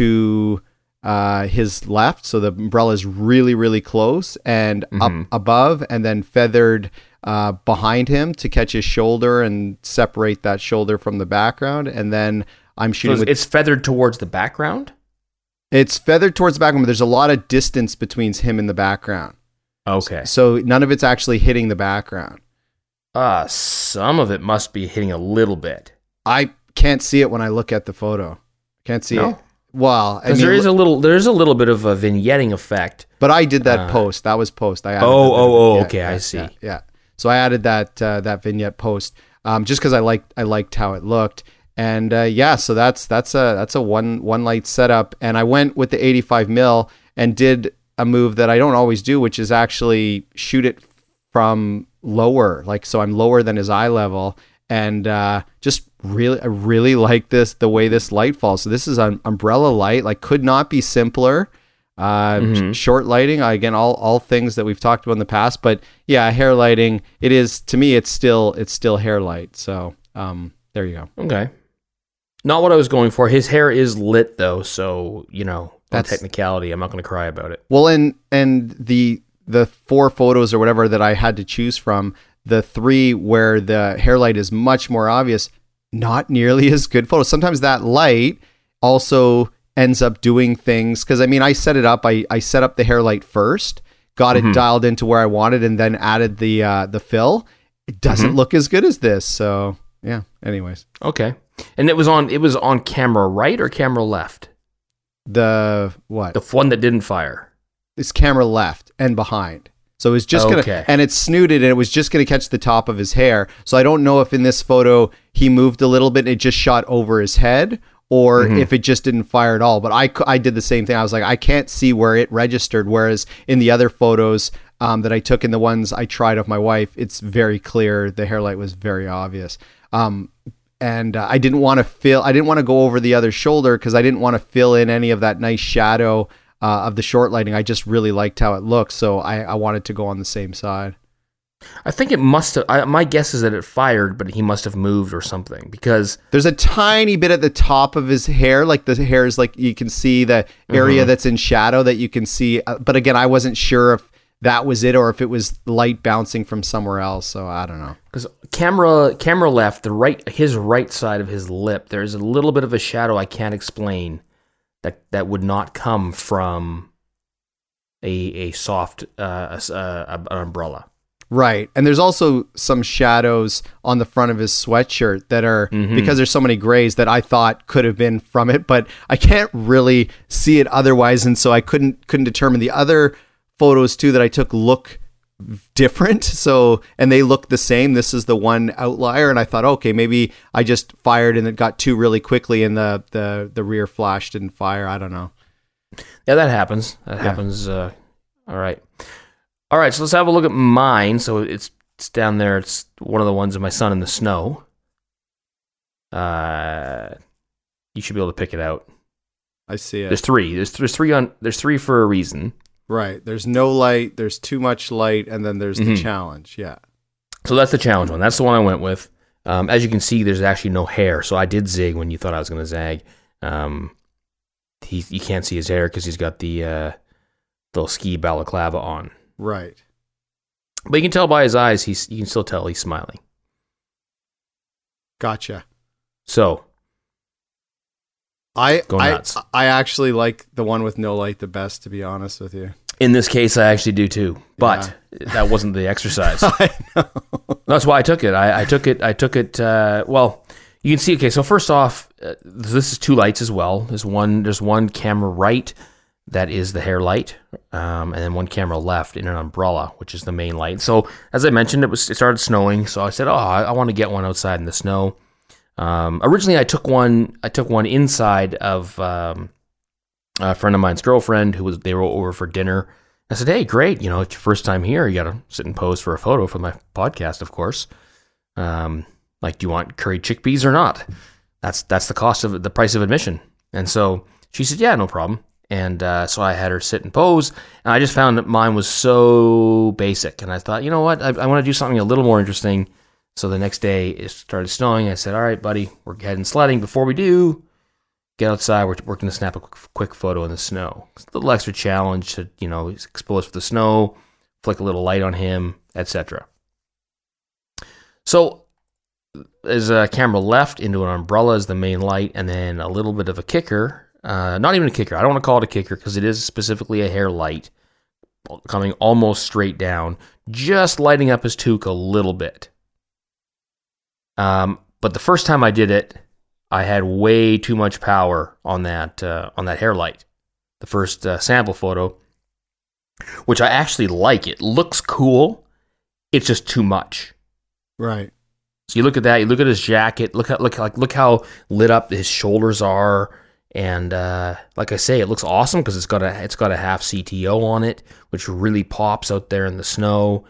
to uh, his left. So the umbrella is really, really close and Mm-hmm. up above, and then feathered uh, behind him to catch his shoulder and separate that shoulder from the background. And then I'm So shooting it's, with it's feathered towards the background? it's feathered towards the background, but there's a lot of distance between him and the background. Okay. So none of it's actually hitting the background. Uh, some of it must be hitting a little bit. I can't see it when I look at the photo. Can't see No? it. Well, I Because mean, there is a little, there's a little bit of a vignetting effect. but I did that uh, post. That was post. I added Oh, that- oh, oh, yeah, okay, I yeah, see. Yeah, yeah. So I added that uh, that vignette post um, just because I liked I liked how it looked. And uh, yeah, so that's that's a that's a one one light setup. And I went with the eighty-five mil and did a move that I don't always do, which is actually shoot it from lower, like so I'm lower than his eye level, and uh, just really I really like this the way this light falls. So this is an umbrella light, like could not be simpler. Uh, Mhm. sh- short lighting, again, all all things that we've talked about in the past. But yeah, hair lighting. It is to me, it's still it's still hair light. So um, there you go. Okay. Not what I was going for. His hair is lit though, so you know, That's- that's technicality. I'm not going to cry about it. Well, and and the the four photos or whatever that I had to choose from, the three where the hair light is much more obvious, not nearly as good photos. Sometimes that light also ends up doing things because I mean I set it up. I, I set up the hair light first, got it Mhm. dialed into where I wanted, and then added the uh, the fill. It doesn't Mhm. look as good as this. So yeah. Anyways, Okay. And it was on it was on camera right or camera left? the what? The one that didn't fire. It's camera left and behind. So it was just Okay. gonna, and it's snooted, and it was just gonna catch the top of his hair. So I don't know if in this photo he moved a little bit and it just shot over his head, or Mhm. if it just didn't fire at all. But I, cou- I did the same thing. I was like, I can't see where it registered. Whereas in the other photos um, that I took, in the ones I tried of my wife, it's very clear. The hair light was very obvious. Um, and uh, I didn't want to fill, I didn't want to go over the other shoulder because I didn't want to fill in any of that nice shadow uh, of the short lighting. I just really liked how it looked. So I, I wanted to go on the same side. I think it must have. I, my guess is that it fired, but he must have moved or something because There's a tiny bit at the top of his hair, like the hair is like you can see the area Mhm. that's in shadow that you can see. Uh, But again, I wasn't sure if that was it or if it was light bouncing from somewhere else. So I don't know. because camera camera left, the right his right side of his lip, there's a little bit of a shadow I can't explain that that would not come from a a soft uh, a, a, an umbrella. Right. And there's also some shadows on the front of his sweatshirt that are, Mhm. because there's so many grays that I thought could have been from it, but I can't really see it otherwise. And so I couldn't, couldn't determine. The other photos too that I took look different. So, and they look the same. This is the one outlier. And I thought, okay, maybe I just fired and it got two really quickly and the, the, the rear flash didn't fire. I don't know. Yeah, that happens. That Yeah. happens. Uh, all right. All right, so let's have a look at mine. So it's it's down there. It's one of the ones of my son in the snow. uh, you should be able to pick it out. I see it. There's three. There's there's three on. There's three for a reason. Right. There's no light. There's too much light, and then there's mm-hmm. the challenge. Yeah. So that's the challenge one. That's the one I went with. Um, as you can see, there's actually no hair. So I did zig when you thought I was going to zag. Um, he you can't see his hair because he's got the uh, little ski balaclava on. Right. But you can tell by his eyes. He's you can still tell he's smiling. Gotcha. So. I Go nuts. I, I actually like the one with no light the best, to be honest with you. In this case, I actually do too, but yeah. That wasn't the exercise. I know. That's why I took it. I, I took it. I took it. Uh, well, you can see. Okay, so first off, uh, this is two lights as well. There's one. There's one camera right that is the hair light, um, and then one camera left in an umbrella, which is the main light. So as I mentioned, it was it started snowing, so I said, "Oh, I, I want to get one outside in the snow." Um, originally, I took one. I took one inside of um, a friend of mine's girlfriend who was. They were over for dinner. I said, "Hey, great! You know, it's your first time here. You got to sit and pose for a photo for my podcast, of course. Um, like, do you want curried chickpeas or not? That's that's the cost of the price of admission." And so she said, "Yeah, no problem." And uh, so I had her sit and pose, and I just found that mine was so basic. And I thought, you know what? I, I want to do something a little more interesting. So the next day it started snowing. I said, all right, buddy, we're heading sledding. Before we do, get outside. We're, we're going to snap a quick, quick photo in the snow. It's a little extra challenge to, you know, expose for the snow, flick a little light on him, et cetera. So there's a camera left into an umbrella as the main light, and then a little bit of a kicker. Uh, not even a kicker. I don't want to call it a kicker because it is specifically a hair light coming almost straight down, just lighting up his toque a little bit. Um, but the first time I did it, I had way too much power on that uh, on that hair light. The first uh, sample photo, which I actually like. It looks cool. It's just too much. Right. So you look at that. You look at his jacket. Look at look like look how lit up his shoulders are. And uh, like I say, it looks awesome because it's got a it's got a half C T O on it, which really pops out there in the snow.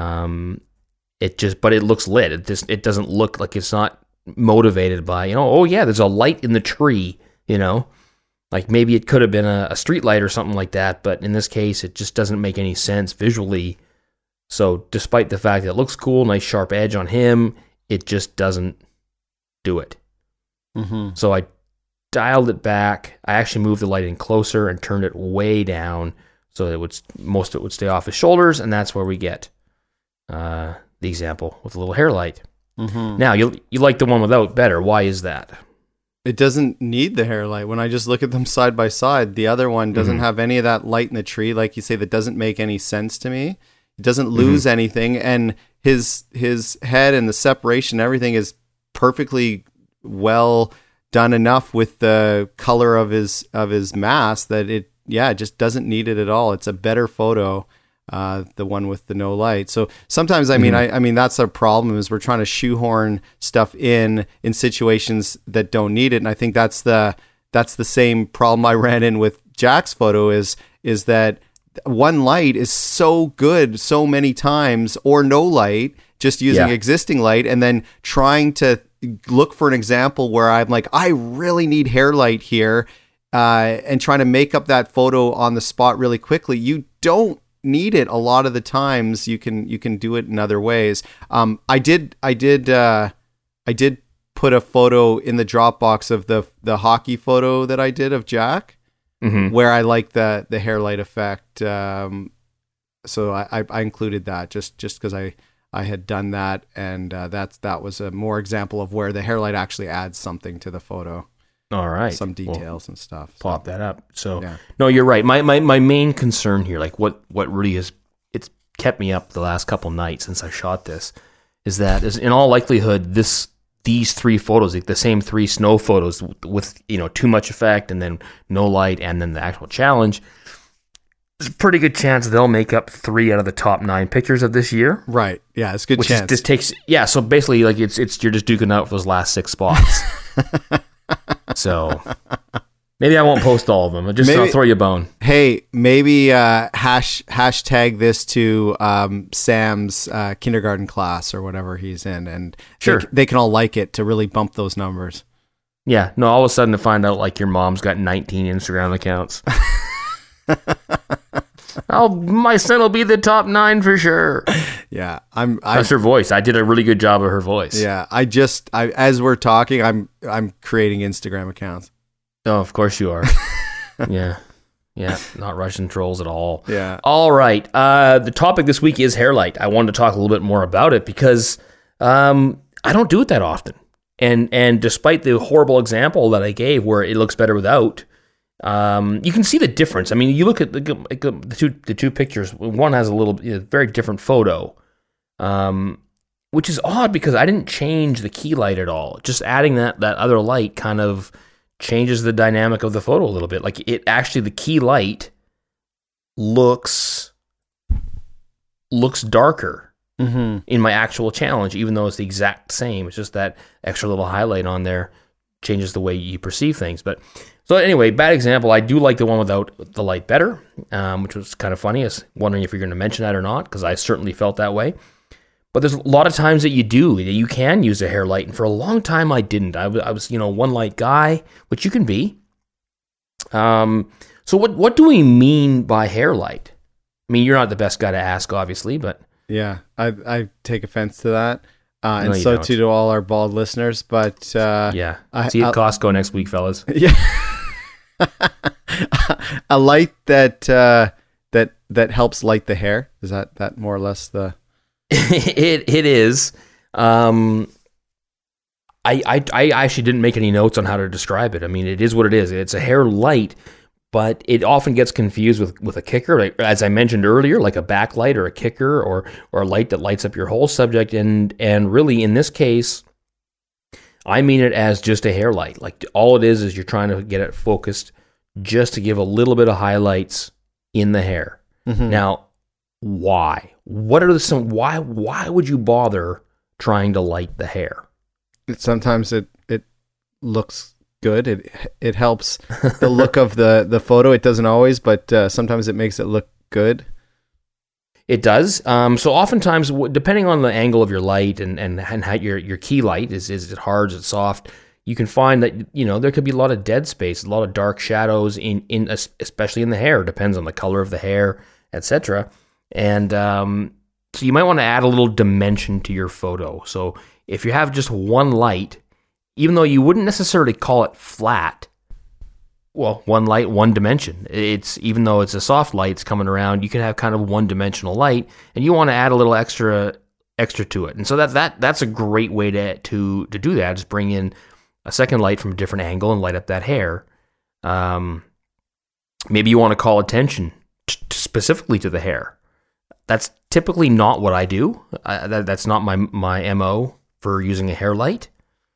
Um, It just, but it looks lit. It just, it doesn't look like it's not motivated by, you know, oh yeah, there's a light in the tree, you know, like maybe it could have been a, a street light or something like that. But in this case, it just doesn't make any sense visually. So despite the fact that it looks cool, nice sharp edge on him, it just doesn't do it. Mm-hmm. So I dialed it back. I actually moved the light in closer and turned it way down so that it would, most of it would stay off his shoulders. And that's where we get, uh, the example with a little hair light. Mm-hmm. Now, you you like the one without better. Why is that? It doesn't need the hair light. When I just look at them side by side, the other one doesn't mm-hmm. have any of that light in the tree. Like you say, that doesn't make any sense to me. It doesn't lose mm-hmm. anything. And his his head and the separation, everything is perfectly well done enough with the color of his of his mask that it, yeah, it just doesn't need it at all. It's a better photo. Uh, the one with the no light. So sometimes, I mean, mm-hmm. I, I mean, that's our problem is we're trying to shoehorn stuff in, in situations that don't need it. And I think that's the, that's the same problem I ran in with Jack's photo is, is that one light is so good so many times or no light, just using yeah. existing light and then trying to look for an example where I'm like, I really need hair light here, uh, and trying to make up that photo on the spot really quickly. You don't need it a lot of the times. You can you can do it in other ways. Um, I did I did uh, I did put a photo in the Dropbox of the the hockey photo that I did of Jack, mm-hmm. where I like the the hair light effect. Um, so I, I, I included that just just because I I had done that, and uh, that's that was a more example of where the hair light actually adds something to the photo. All right. Some details well, and stuff. So. Pop that up. So, yeah. No, you're right. My, my my main concern here, like what, what really has it's kept me up the last couple nights since I shot this, is that is in all likelihood this these three photos, like the same three snow photos with, you know, too much effect and then no light and then the actual challenge, there's a pretty good chance they'll make up three out of the top nine pictures of this year. Right. Yeah, it's a good which chance. Is, this takes yeah. So basically, like it's it's you're just duking out for those last six spots. So, Maybe I won't post all of them. I'll just Maybe- I'll throw you a bone. Hey, maybe uh, hash hashtag this to um, Sam's uh, kindergarten class or whatever he's in, and Sure. they, they can all like it to really bump those numbers. Yeah. No, all of a sudden to find out like your mom's got nineteen Instagram accounts. Oh, my son will be the top nine for sure. Yeah, I'm. I, That's her voice. I did a really good job of her voice. yeah, I just I, as we're talking, I'm I'm creating Instagram accounts. Oh, of course you are. yeah. Yeah. Not Russian trolls at all. Yeah. All right. Uh, the topic this week is hair light. I wanted to talk a little bit more about it because um, I don't do it that often. And and despite the horrible example that I gave where it looks better without, um, you can see the difference. I mean, you look at the, the two the two pictures. One has a little you know, very different photo, um, which is odd because I didn't change the key light at all. Just adding that that other light kind of changes the dynamic of the photo a little bit. Like it actually, the key light looks looks darker Mm-hmm. in my actual challenge, even though it's the exact same. It's just that extra little highlight on there changes the way you perceive things. But so anyway, bad example. I do like the one without the light better, um, which was kind of funny. I was wondering if you're going to mention that or not, because I certainly felt that way. But there's a lot of times that you do, that you can use a hair light. And for a long time, I didn't. I was, I was you know, one light guy, which you can be. Um. So what, what do we mean by hair light? I mean, you're not the best guy to ask, obviously, but... Yeah, I I take offense to that, uh, No, and you so don't. too do all our bald listeners. But uh, Yeah. I- See you I'll- at Costco next week, fellas. yeah, a light that uh, that that helps light the hair. Is that that more or less the? it it is. Um, I, I I actually didn't make any notes on how to describe it. I mean, it is what it is. It's a hair light, but it often gets confused with, with a kicker, like, as I mentioned earlier, like a backlight or a kicker or or a light that lights up your whole subject. And and really, in this case, I mean it as just a hair light. Like all it is is you're trying to get it focused just to give a little bit of highlights in the hair. Mhm. Now, why? What are the some? Why why would you bother trying to light the hair? It, sometimes it it looks good. It it helps the look of the the photo. It doesn't always, but uh, sometimes it makes it look good. It does. Um, so oftentimes, w- depending on the angle of your light and and, and how your your key light is, is it hard, is it soft? You can find that you know there could be a lot of dead space, a lot of dark shadows in in es- especially in the hair. Depends on the color of the hair, et cetera. And um, so you might want to add a little dimension to your photo. So if you have just one light, even though you wouldn't necessarily call it flat, well, one light, one dimension. It's even though it's a soft light, it's coming around. You can have kind of one-dimensional light, and you want to add a little extra, extra to it. And so that that that's a great way to to to do that. Just bring in a second light from a different angle and light up that hair. Um, maybe you want to call attention t- specifically to the hair. That's typically not what I do. I, that, that's not my my M O for using a hair light.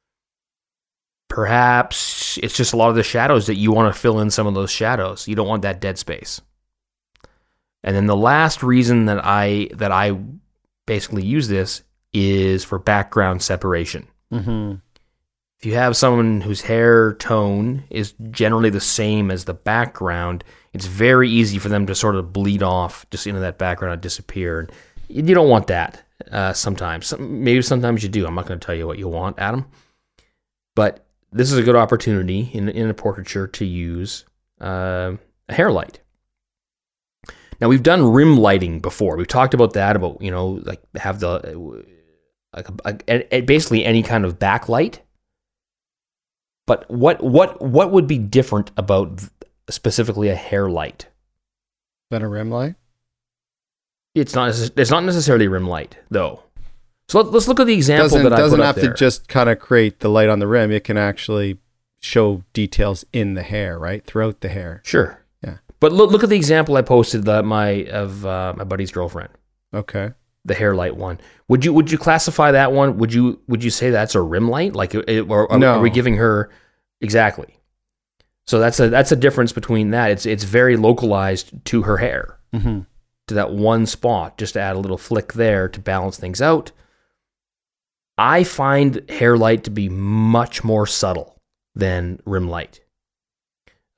Perhaps it's just a lot of the shadows that you want to fill in some of those shadows. You don't want that dead space. And then the last reason that I that I basically use this is for background separation. Mm-hmm. If you have someone whose hair tone is generally the same as the background, it's very easy for them to sort of bleed off just into that background and disappear. And you don't want that uh, sometimes. Some, maybe sometimes you do. I'm not going to tell you what you want, Adam. But this is a good opportunity in, in a portraiture to use uh, a hair light. Now, we've done rim lighting before. We've talked about that, about, you know, like have the, like a, a, a, basically any kind of backlight. But what what what would be different about specifically a hair light? Than a rim light? It's not it's not necessarily a rim light, though. So let, let's look at the example Doesn't that I doesn't put up have there. to just kind of create the light on the rim. It can actually show details in the hair, right? Throughout the hair. Sure. Yeah. But look look at the example I posted that my of uh, my buddy's girlfriend. Okay. The hair light one. Would you would you classify that one? Would you would you say that's a rim light? Like, it, or, or No. are we giving her exactly? So that's a that's a difference between that. It's it's very localized to her hair, Mm-hmm. to that one spot, just to add a little flick there to balance things out. I find hair light to be much more subtle than rim light.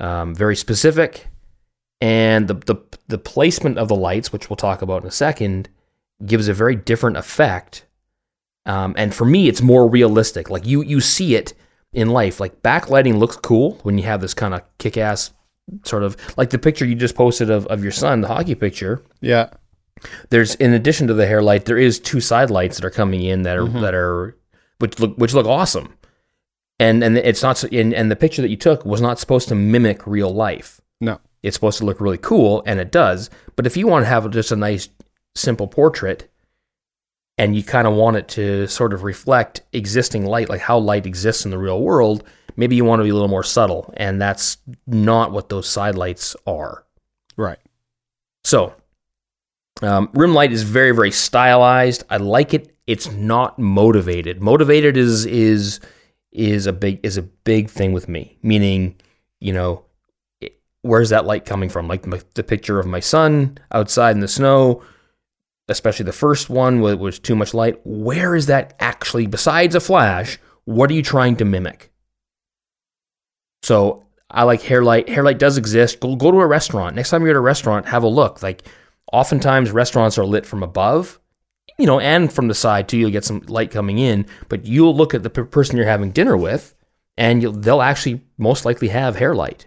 um, very specific, and the, the the placement of the lights, which we'll talk about in a second, gives a very different effect. Um, and for me, it's more realistic. Like you you see it in life. Like backlighting looks cool when you have this kind of kick-ass sort of, like the picture you just posted of, of your son, the hockey picture. Yeah. There's, in addition to the hair light, there is two side lights that are coming in that are mm-hmm. that are which look which look awesome. And and it's not and, and the picture that you took was not supposed to mimic real life. No. It's supposed to look really cool, and it does. But if you want to have just a nice, simple portrait, and you kind of want it to sort of reflect existing light, like how light exists in the real world, maybe you want to be a little more subtle, and that's not what those side lights are. Right. So, um, rim light is very, very stylized. I like it. It's not motivated. Motivated is is is a big is a big thing with me. Meaning, you know, where's that light coming from? Like my, the picture of my son outside in the snow, especially the first one was, was too much light. Where is that actually, besides a flash, what are you trying to mimic? So I like hair light. Hair light does exist. Go, go to a restaurant. Next time you're at a restaurant, have a look. Like oftentimes restaurants are lit from above, you know, and from the side too. You'll get some light coming in, but you'll look at the p- person you're having dinner with, and you'll, they'll actually most likely have hair light.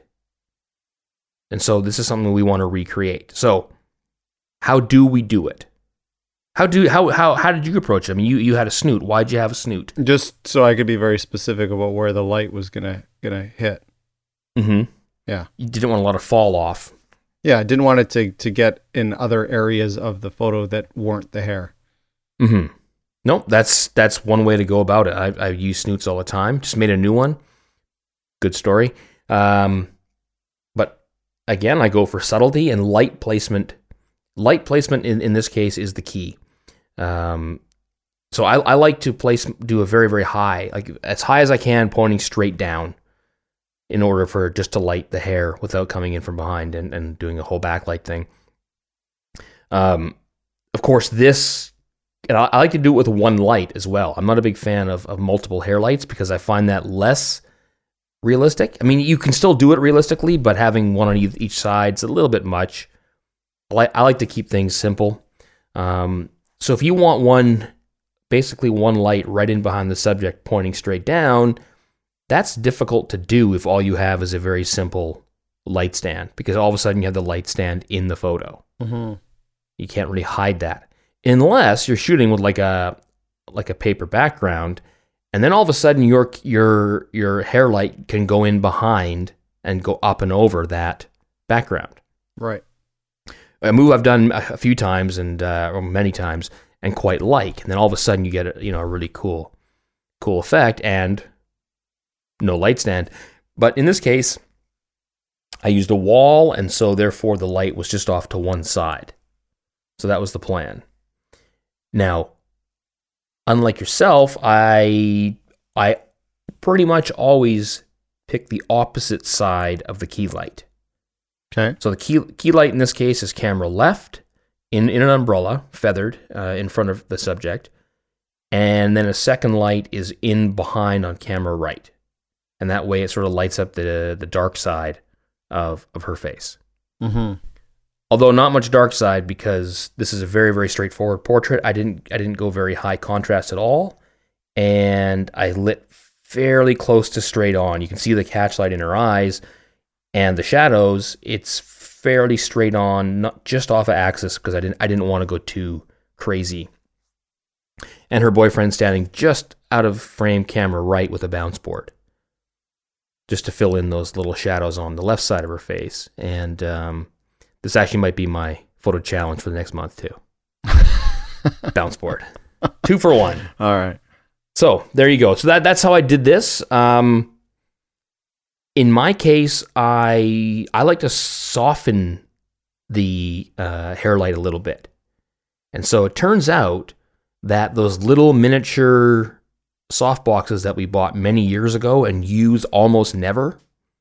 And so this is something we want to recreate. So how do we do it? How do how how how did you approach it? I mean, you, you had a snoot. Why'd you have a snoot? Just so I could be very specific about where the light was gonna gonna hit. Mm-hmm. Yeah. You didn't want to let it fall off. Yeah, I didn't want it to, to get in other areas of the photo that weren't the hair. Mm-hmm. Nope, that's that's one way to go about it. I, I use snoots all the time. Just made a new one. Good story. Um, but again, I go for subtlety and light placement. Light placement in, in this case is the key. Um, so I, I like to place do a very, very high, like as high as I can, pointing straight down, in order for just to light the hair without coming in from behind and, and doing a whole backlight thing. Um, of course, this, and I, I like to do it with one light as well. I'm not a big fan of, of multiple hair lights because I find that less realistic. I mean, you can still do it realistically, but having one on each side is a little bit much. I like, I like to keep things simple. Um, so if you want one, basically one light right in behind the subject pointing straight down, that's difficult to do if all you have is a very simple light stand, because all of a sudden you have the light stand in the photo. Mm-hmm. You can't really hide that unless you're shooting with like a like a paper background, and then all of a sudden your your your hair light can go in behind and go up and over that background. Right. A move I've done a few times and uh, or many times and quite like, and then all of a sudden you get a, you know a really cool cool effect and no light stand. But in this case, I used a wall, and so therefore the light was just off to one side. So that was the plan. Now, unlike yourself, I I pretty much always pick the opposite side of the key light. Okay. So the key key light in this case is camera left, in, in an umbrella, feathered, uh, in front of the subject. And then a second light is in behind on camera right. And that way it sort of lights up the the dark side of, of her face. Mm-hmm. Although not much dark side, because this is a very, very straightforward portrait. I didn't I didn't go very high contrast at all. And I lit fairly close to straight on. You can see the catch light in her eyes. And the shadows, it's fairly straight on, not just off of axis, because I didn't I didn't want to go too crazy. And her boyfriend standing just out of frame camera right with a bounce board, just to fill in those little shadows on the left side of her face. And um, this actually might be my photo challenge for the next month too. Bounce board, two for one. All right. So there you go. So that that's how I did this. Um, in my case, I I like to soften the uh, hair light a little bit, and so it turns out that those little miniature soft boxes that we bought many years ago and use almost never,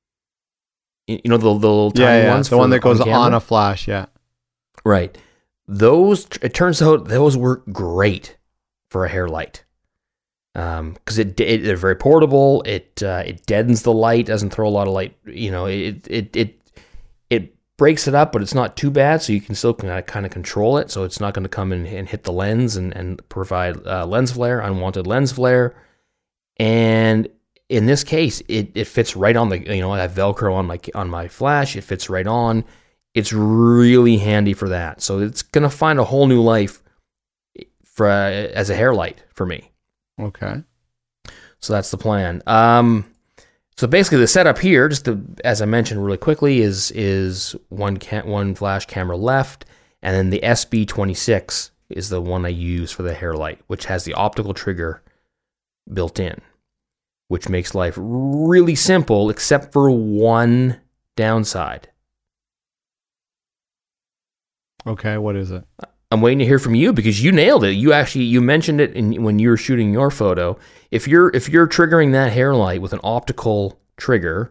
you know, the, the little tiny yeah, yeah. ones, the one that goes on, on a flash, yeah, right. Those, it turns out those work great for a hair light. because um, it, it they're very portable. It uh, it deadens the light, doesn't throw a lot of light. You know, it it it it breaks it up, but it's not too bad. So you can still kind of control it. So it's not going to come in and hit the lens and and provide uh, lens flare, unwanted lens flare. And in this case, it, it fits right on the, you know, I have Velcro on my on my flash. It fits right on. It's really handy for that. So it's gonna find a whole new life for uh, as a hair light for me. Okay. So that's the plan. Um, so basically, the setup here, just to, as I mentioned really quickly, is is one ca- one flash camera left, and then the S B twenty-six is the one I use for the hair light, which has the optical trigger built in, which makes life really simple, except for one downside. Okay, what is it? I'm waiting to hear from you because you nailed it. You actually you mentioned it in, when you were shooting your photo. If you're if you're triggering that hair light with an optical trigger,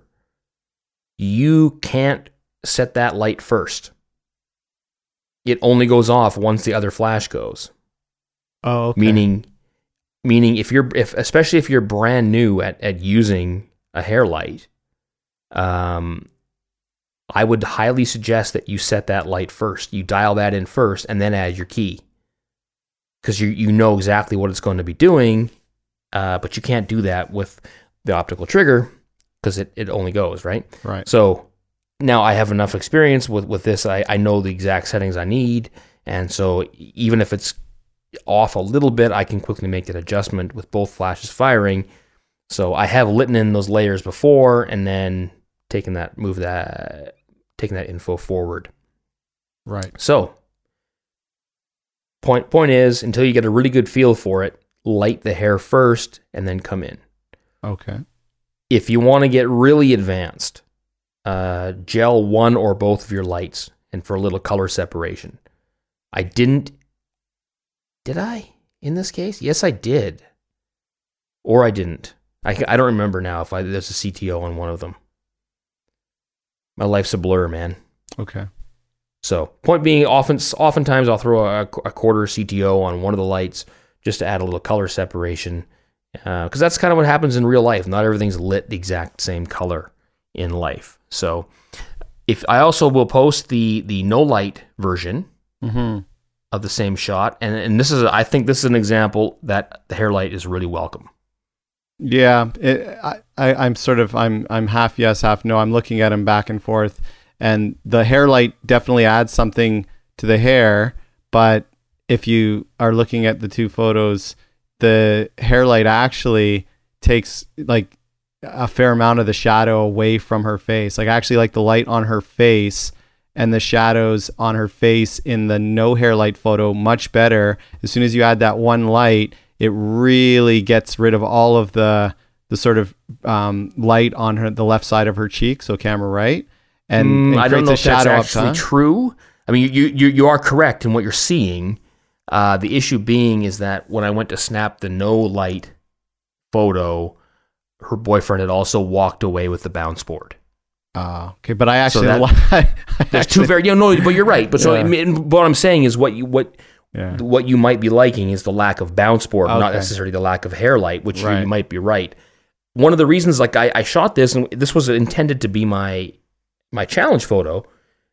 you can't set that light first. It only goes off once the other flash goes. Oh, okay. Meaning. Meaning, if you're, if especially if you're brand new at, at using a hair light, um, I would highly suggest that you set that light first. You dial that in first, and then add your key, because you you know exactly what it's going to be doing, uh, but you can't do that with the optical trigger because it, it only goes right. Right. So now I have enough experience with with this. I I know the exact settings I need, and so even if it's off a little bit, I can quickly make that adjustment with both flashes firing. So I have lit in those layers before, and then taking that move that taking that info forward. Right. So point point is, until you get a really good feel for it, light the hair first and then come in. Okay. If you want to get really advanced, uh, gel one or both of your lights, and for a little color separation. I didn't Did I, in this case? Yes, I did. Or I didn't. I, I don't remember now if I, there's a C T O on one of them. My life's a blur, man. Okay. So, point being, often, oftentimes I'll throw a, a quarter C T O on one of the lights just to add a little color separation. Because uh, that's kind of what happens in real life. Not everything's lit the exact same color in life. So, if I also will post the, the no light version. Mm-hmm. Of the same shot, and and this is I think this is an example that the hair light is really welcome. Yeah, it, I, I I'm sort of I'm I'm half yes, half no. I'm looking at them back and forth, and the hair light definitely adds something to the hair. But if you are looking at the two photos, the hair light actually takes like a fair amount of the shadow away from her face. Like actually, like the light on her face and the shadows on her face in the no hair light photo much better. As soon as you add that one light, it really gets rid of all of the the sort of um, light on her the left side of her cheek, so camera right, and, mm, and I don't know if that's actually up, huh? true. I mean, you you you are correct in what you're seeing. Uh, the issue being is that when I went to snap the no light photo, her boyfriend had also walked away with the bounce board. Uh, okay, but I actually, so that, I, I there's actually, two very, you know, no, but you're right. But so yeah. what I'm saying is what you what yeah. what you might be liking is the lack of bounce board, okay. not necessarily the lack of hair light, which right. you might be right. One of the reasons, like I, I shot this, and this was intended to be my my challenge photo,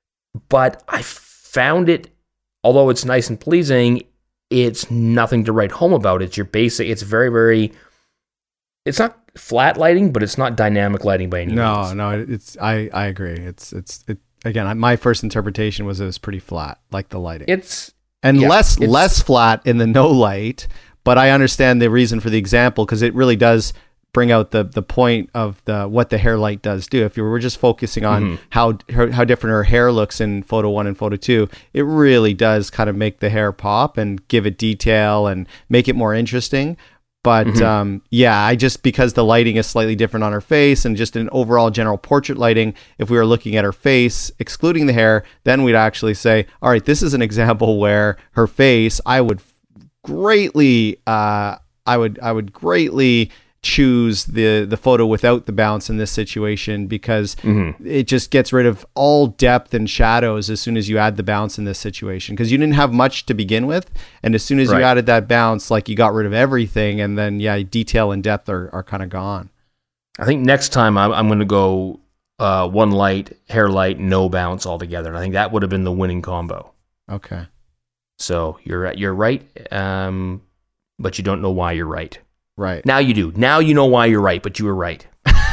but I found it, although it's nice and pleasing, it's nothing to write home about. It's your basic. It's very very. It's not flat lighting, but it's not dynamic lighting by any no, means. No, no, it's I, I agree. It's it's it again. My first interpretation was it was pretty flat, like the lighting. It's and yeah, less it's, less flat in the no light. But I understand the reason for the example because it really does bring out the the point of the what the hair light does do. If you were just focusing on mm-hmm. how her, how different her hair looks in photo one and photo two, it really does kind of make the hair pop and give it detail and make it more interesting. But mm-hmm. um, yeah, I just because the lighting is slightly different on her face and just an overall general portrait lighting, if we were looking at her face, excluding the hair, then we'd actually say, all right, this is an example where her face, I would greatly, uh, I would, I would greatly choose the the photo without the bounce in this situation because Mm-hmm. it just gets rid of all depth and shadows as soon as you add the bounce in this situation, because you didn't have much to begin with, and as soon as Right. you added that bounce, like you got rid of everything, and then yeah, detail and depth are, are kind of gone. I think next time I'm, I'm going to go uh, one light, hair light, no bounce altogether. And I think that would have been the winning combo. Okay. So you're you're right, um, but you don't know why you're right. Right. Now you do. Now you know why you're right, but you were right.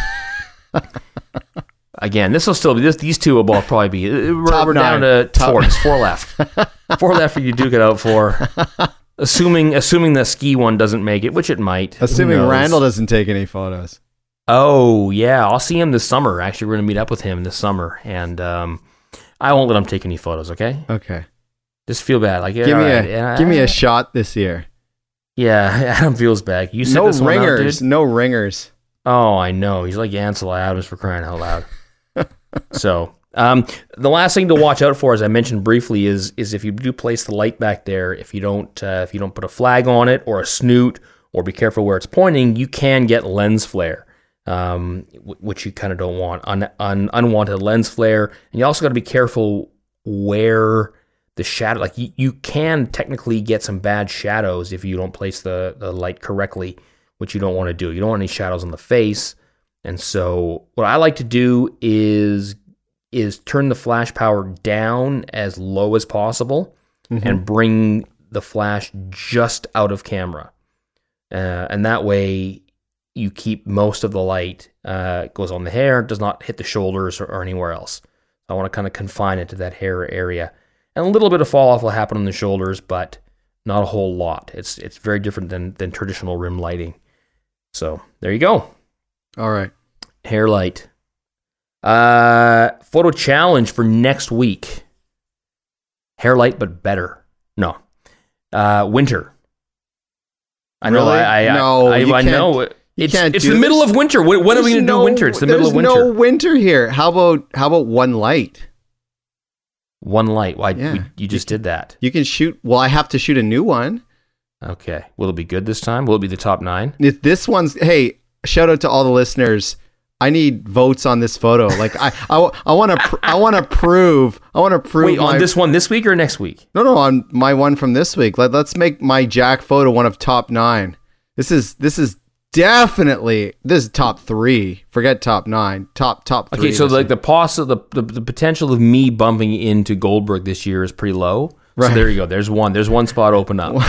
Again, this will still be this. These two will both probably be. We're, Top we're nine. down to Top- four. There's four left. Four left for you to duke it out for. Assuming assuming the ski one doesn't make it, which it might. Who Assuming knows? Randall doesn't take any photos. Oh yeah, I'll see him this summer. Actually, we're gonna meet up with him this summer, and um, I won't let him take any photos. Okay, Okay. just feel bad. Like Give me all a right, yeah, give me I- a shot this year. Yeah, Adam feels bad. You said No this one out, ringers. dude? No ringers. Oh, I know. He's like Ansel Adams, for crying out loud. So, um, the last thing to watch out for, as I mentioned briefly, is is if you do place the light back there, if you don't uh, if you don't put a flag on it or a snoot, or be careful where it's pointing, you can get lens flare, um, w- which you kind of don't want. Un- un- unwanted lens flare, and you also got to be careful where the shadow. Like you, you can technically get some bad shadows if you don't place the the light correctly, which you don't want to do. You don't want any shadows on the face. And so what I like to do is is turn the flash power down as low as possible Mhm. and bring the flash just out of camera. Uh, and that way you keep most of the light uh, goes on the hair, does not hit the shoulders or, or anywhere else. I want to kind of confine it to that hair area. And a little bit of fall off will happen on the shoulders, but not a whole lot. It's it's very different than, than traditional rim lighting. So there you go. All right. Hair light. Uh, photo challenge for next week. Hair light, but better. No. Uh, winter. I know. Really? I, I, No, I, you I can't- know. you It's can't it's do the middle this. of winter. When, when are we There's going to no- do winter? It's the middle of winter. There's no winter here. How about how about one light? One light. Why Yeah. we, you just did that? You can shoot. Well, I have to shoot a new one. Okay. Will it be good this time? Will it be the top nine? If this one's, hey, shout out to all the listeners. I need votes on this photo. Like I, I, I want to, pr- I want to prove, I want to prove. Wait, my, on this one this week or next week? No, no, on my one from this week. Let, let's make my Jack photo one of top nine. This is, this is definitely, this is top three. Forget top nine. Top, top three. Okay, so this like week. the poss- the, the the potential of me bumping into Goldberg this year is pretty low. Right. So there you go. There's one. There's one spot open up.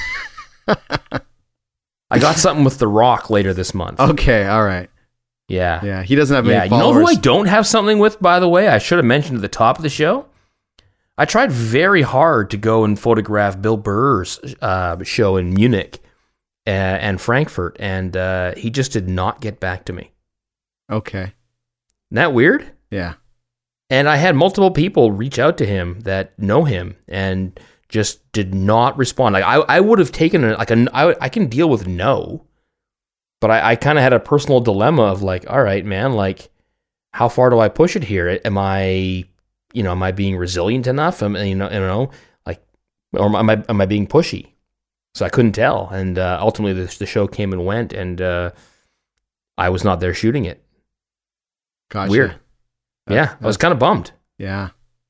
I got something with The Rock later this month. Okay, all right. Yeah. Yeah, he doesn't have many Yeah. You know followers. who I don't have something with, by the way? I should have mentioned at the top of the show. I tried very hard to go and photograph Bill Burr's uh, show in Munich uh, and Frankfurt, and uh, he just did not get back to me. Okay. Isn't that weird? Yeah. And I had multiple people reach out to him that know him and just did not respond. Like I, I would have taken a, like a, I, I can deal with no, but I, I kind of had a personal dilemma of like, all right, man, like how far do I push it here? Am I, you know, am I being resilient enough? Am, you know, you know, like, or am I, am I being pushy? So I couldn't tell. And uh, ultimately the, the show came and went, and uh, I was not there shooting it. Gotcha. Weird. That's- Yeah, I was kind of bummed. Yeah.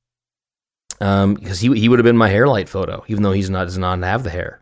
Um, because he he would have been my hair light photo, even though he's not does not have the hair.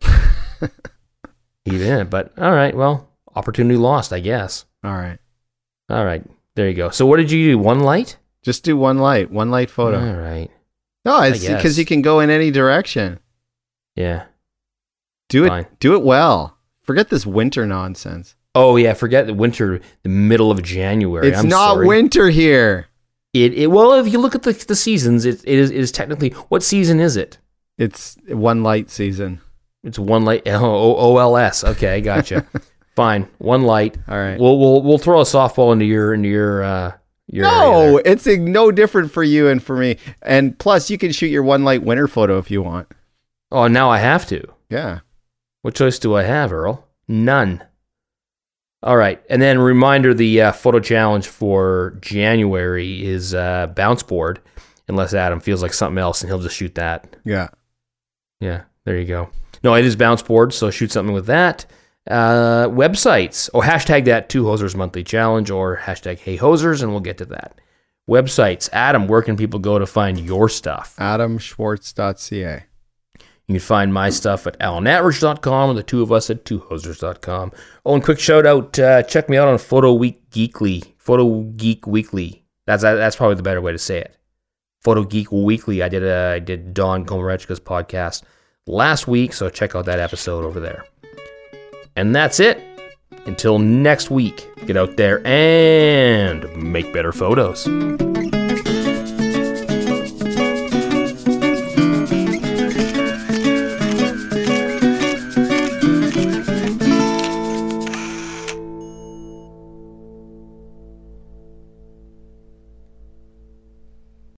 He didn't, but all right, well, opportunity lost, I guess. All right. All right, there you go. So what did you do? One light? Just do one light, one light photo. All right. No, it's guess. because you can go in any direction. Yeah. Do it. Fine. Do it well. Forget this winter nonsense. Oh yeah, forget the winter, the middle of January. It's I'm not sorry. winter here. It it well, if you look at the the seasons, it it is, it is technically, what season is it? It's one light season. It's one light. Oh, O O L S. Okay, gotcha. Fine, one light. All right. We'll we'll we'll throw a softball into your into your uh your area No, there. it's uh, no different for you and for me. And plus, you can shoot your one light winter photo if you want. Oh, now I have to. Yeah. What choice do I have, Earl? None. All right. And then reminder, the uh, photo challenge for January is uh, bounce board, unless Adam feels like something else and he'll just shoot that. Yeah. Yeah, there you go. No, it is bounce board, so shoot something with that. Uh, websites. Oh, hashtag that too, Hosers Monthly Challenge, or hashtag Hey Hosers, and we'll get to that. Websites. Adam, where can people go to find your stuff? adam schwartz dot c a. You can find my stuff at alan atridge dot com and the two of us at two hosers dot com. Oh, and quick shout out, uh, check me out on Photo Week Geekly, Photo Geek Weekly. That's that's probably the better way to say it. Photo Geek Weekly. I did a, I did Don Komarechka's podcast last week, so check out that episode over there. And that's it. Until next week, get out there and make better photos.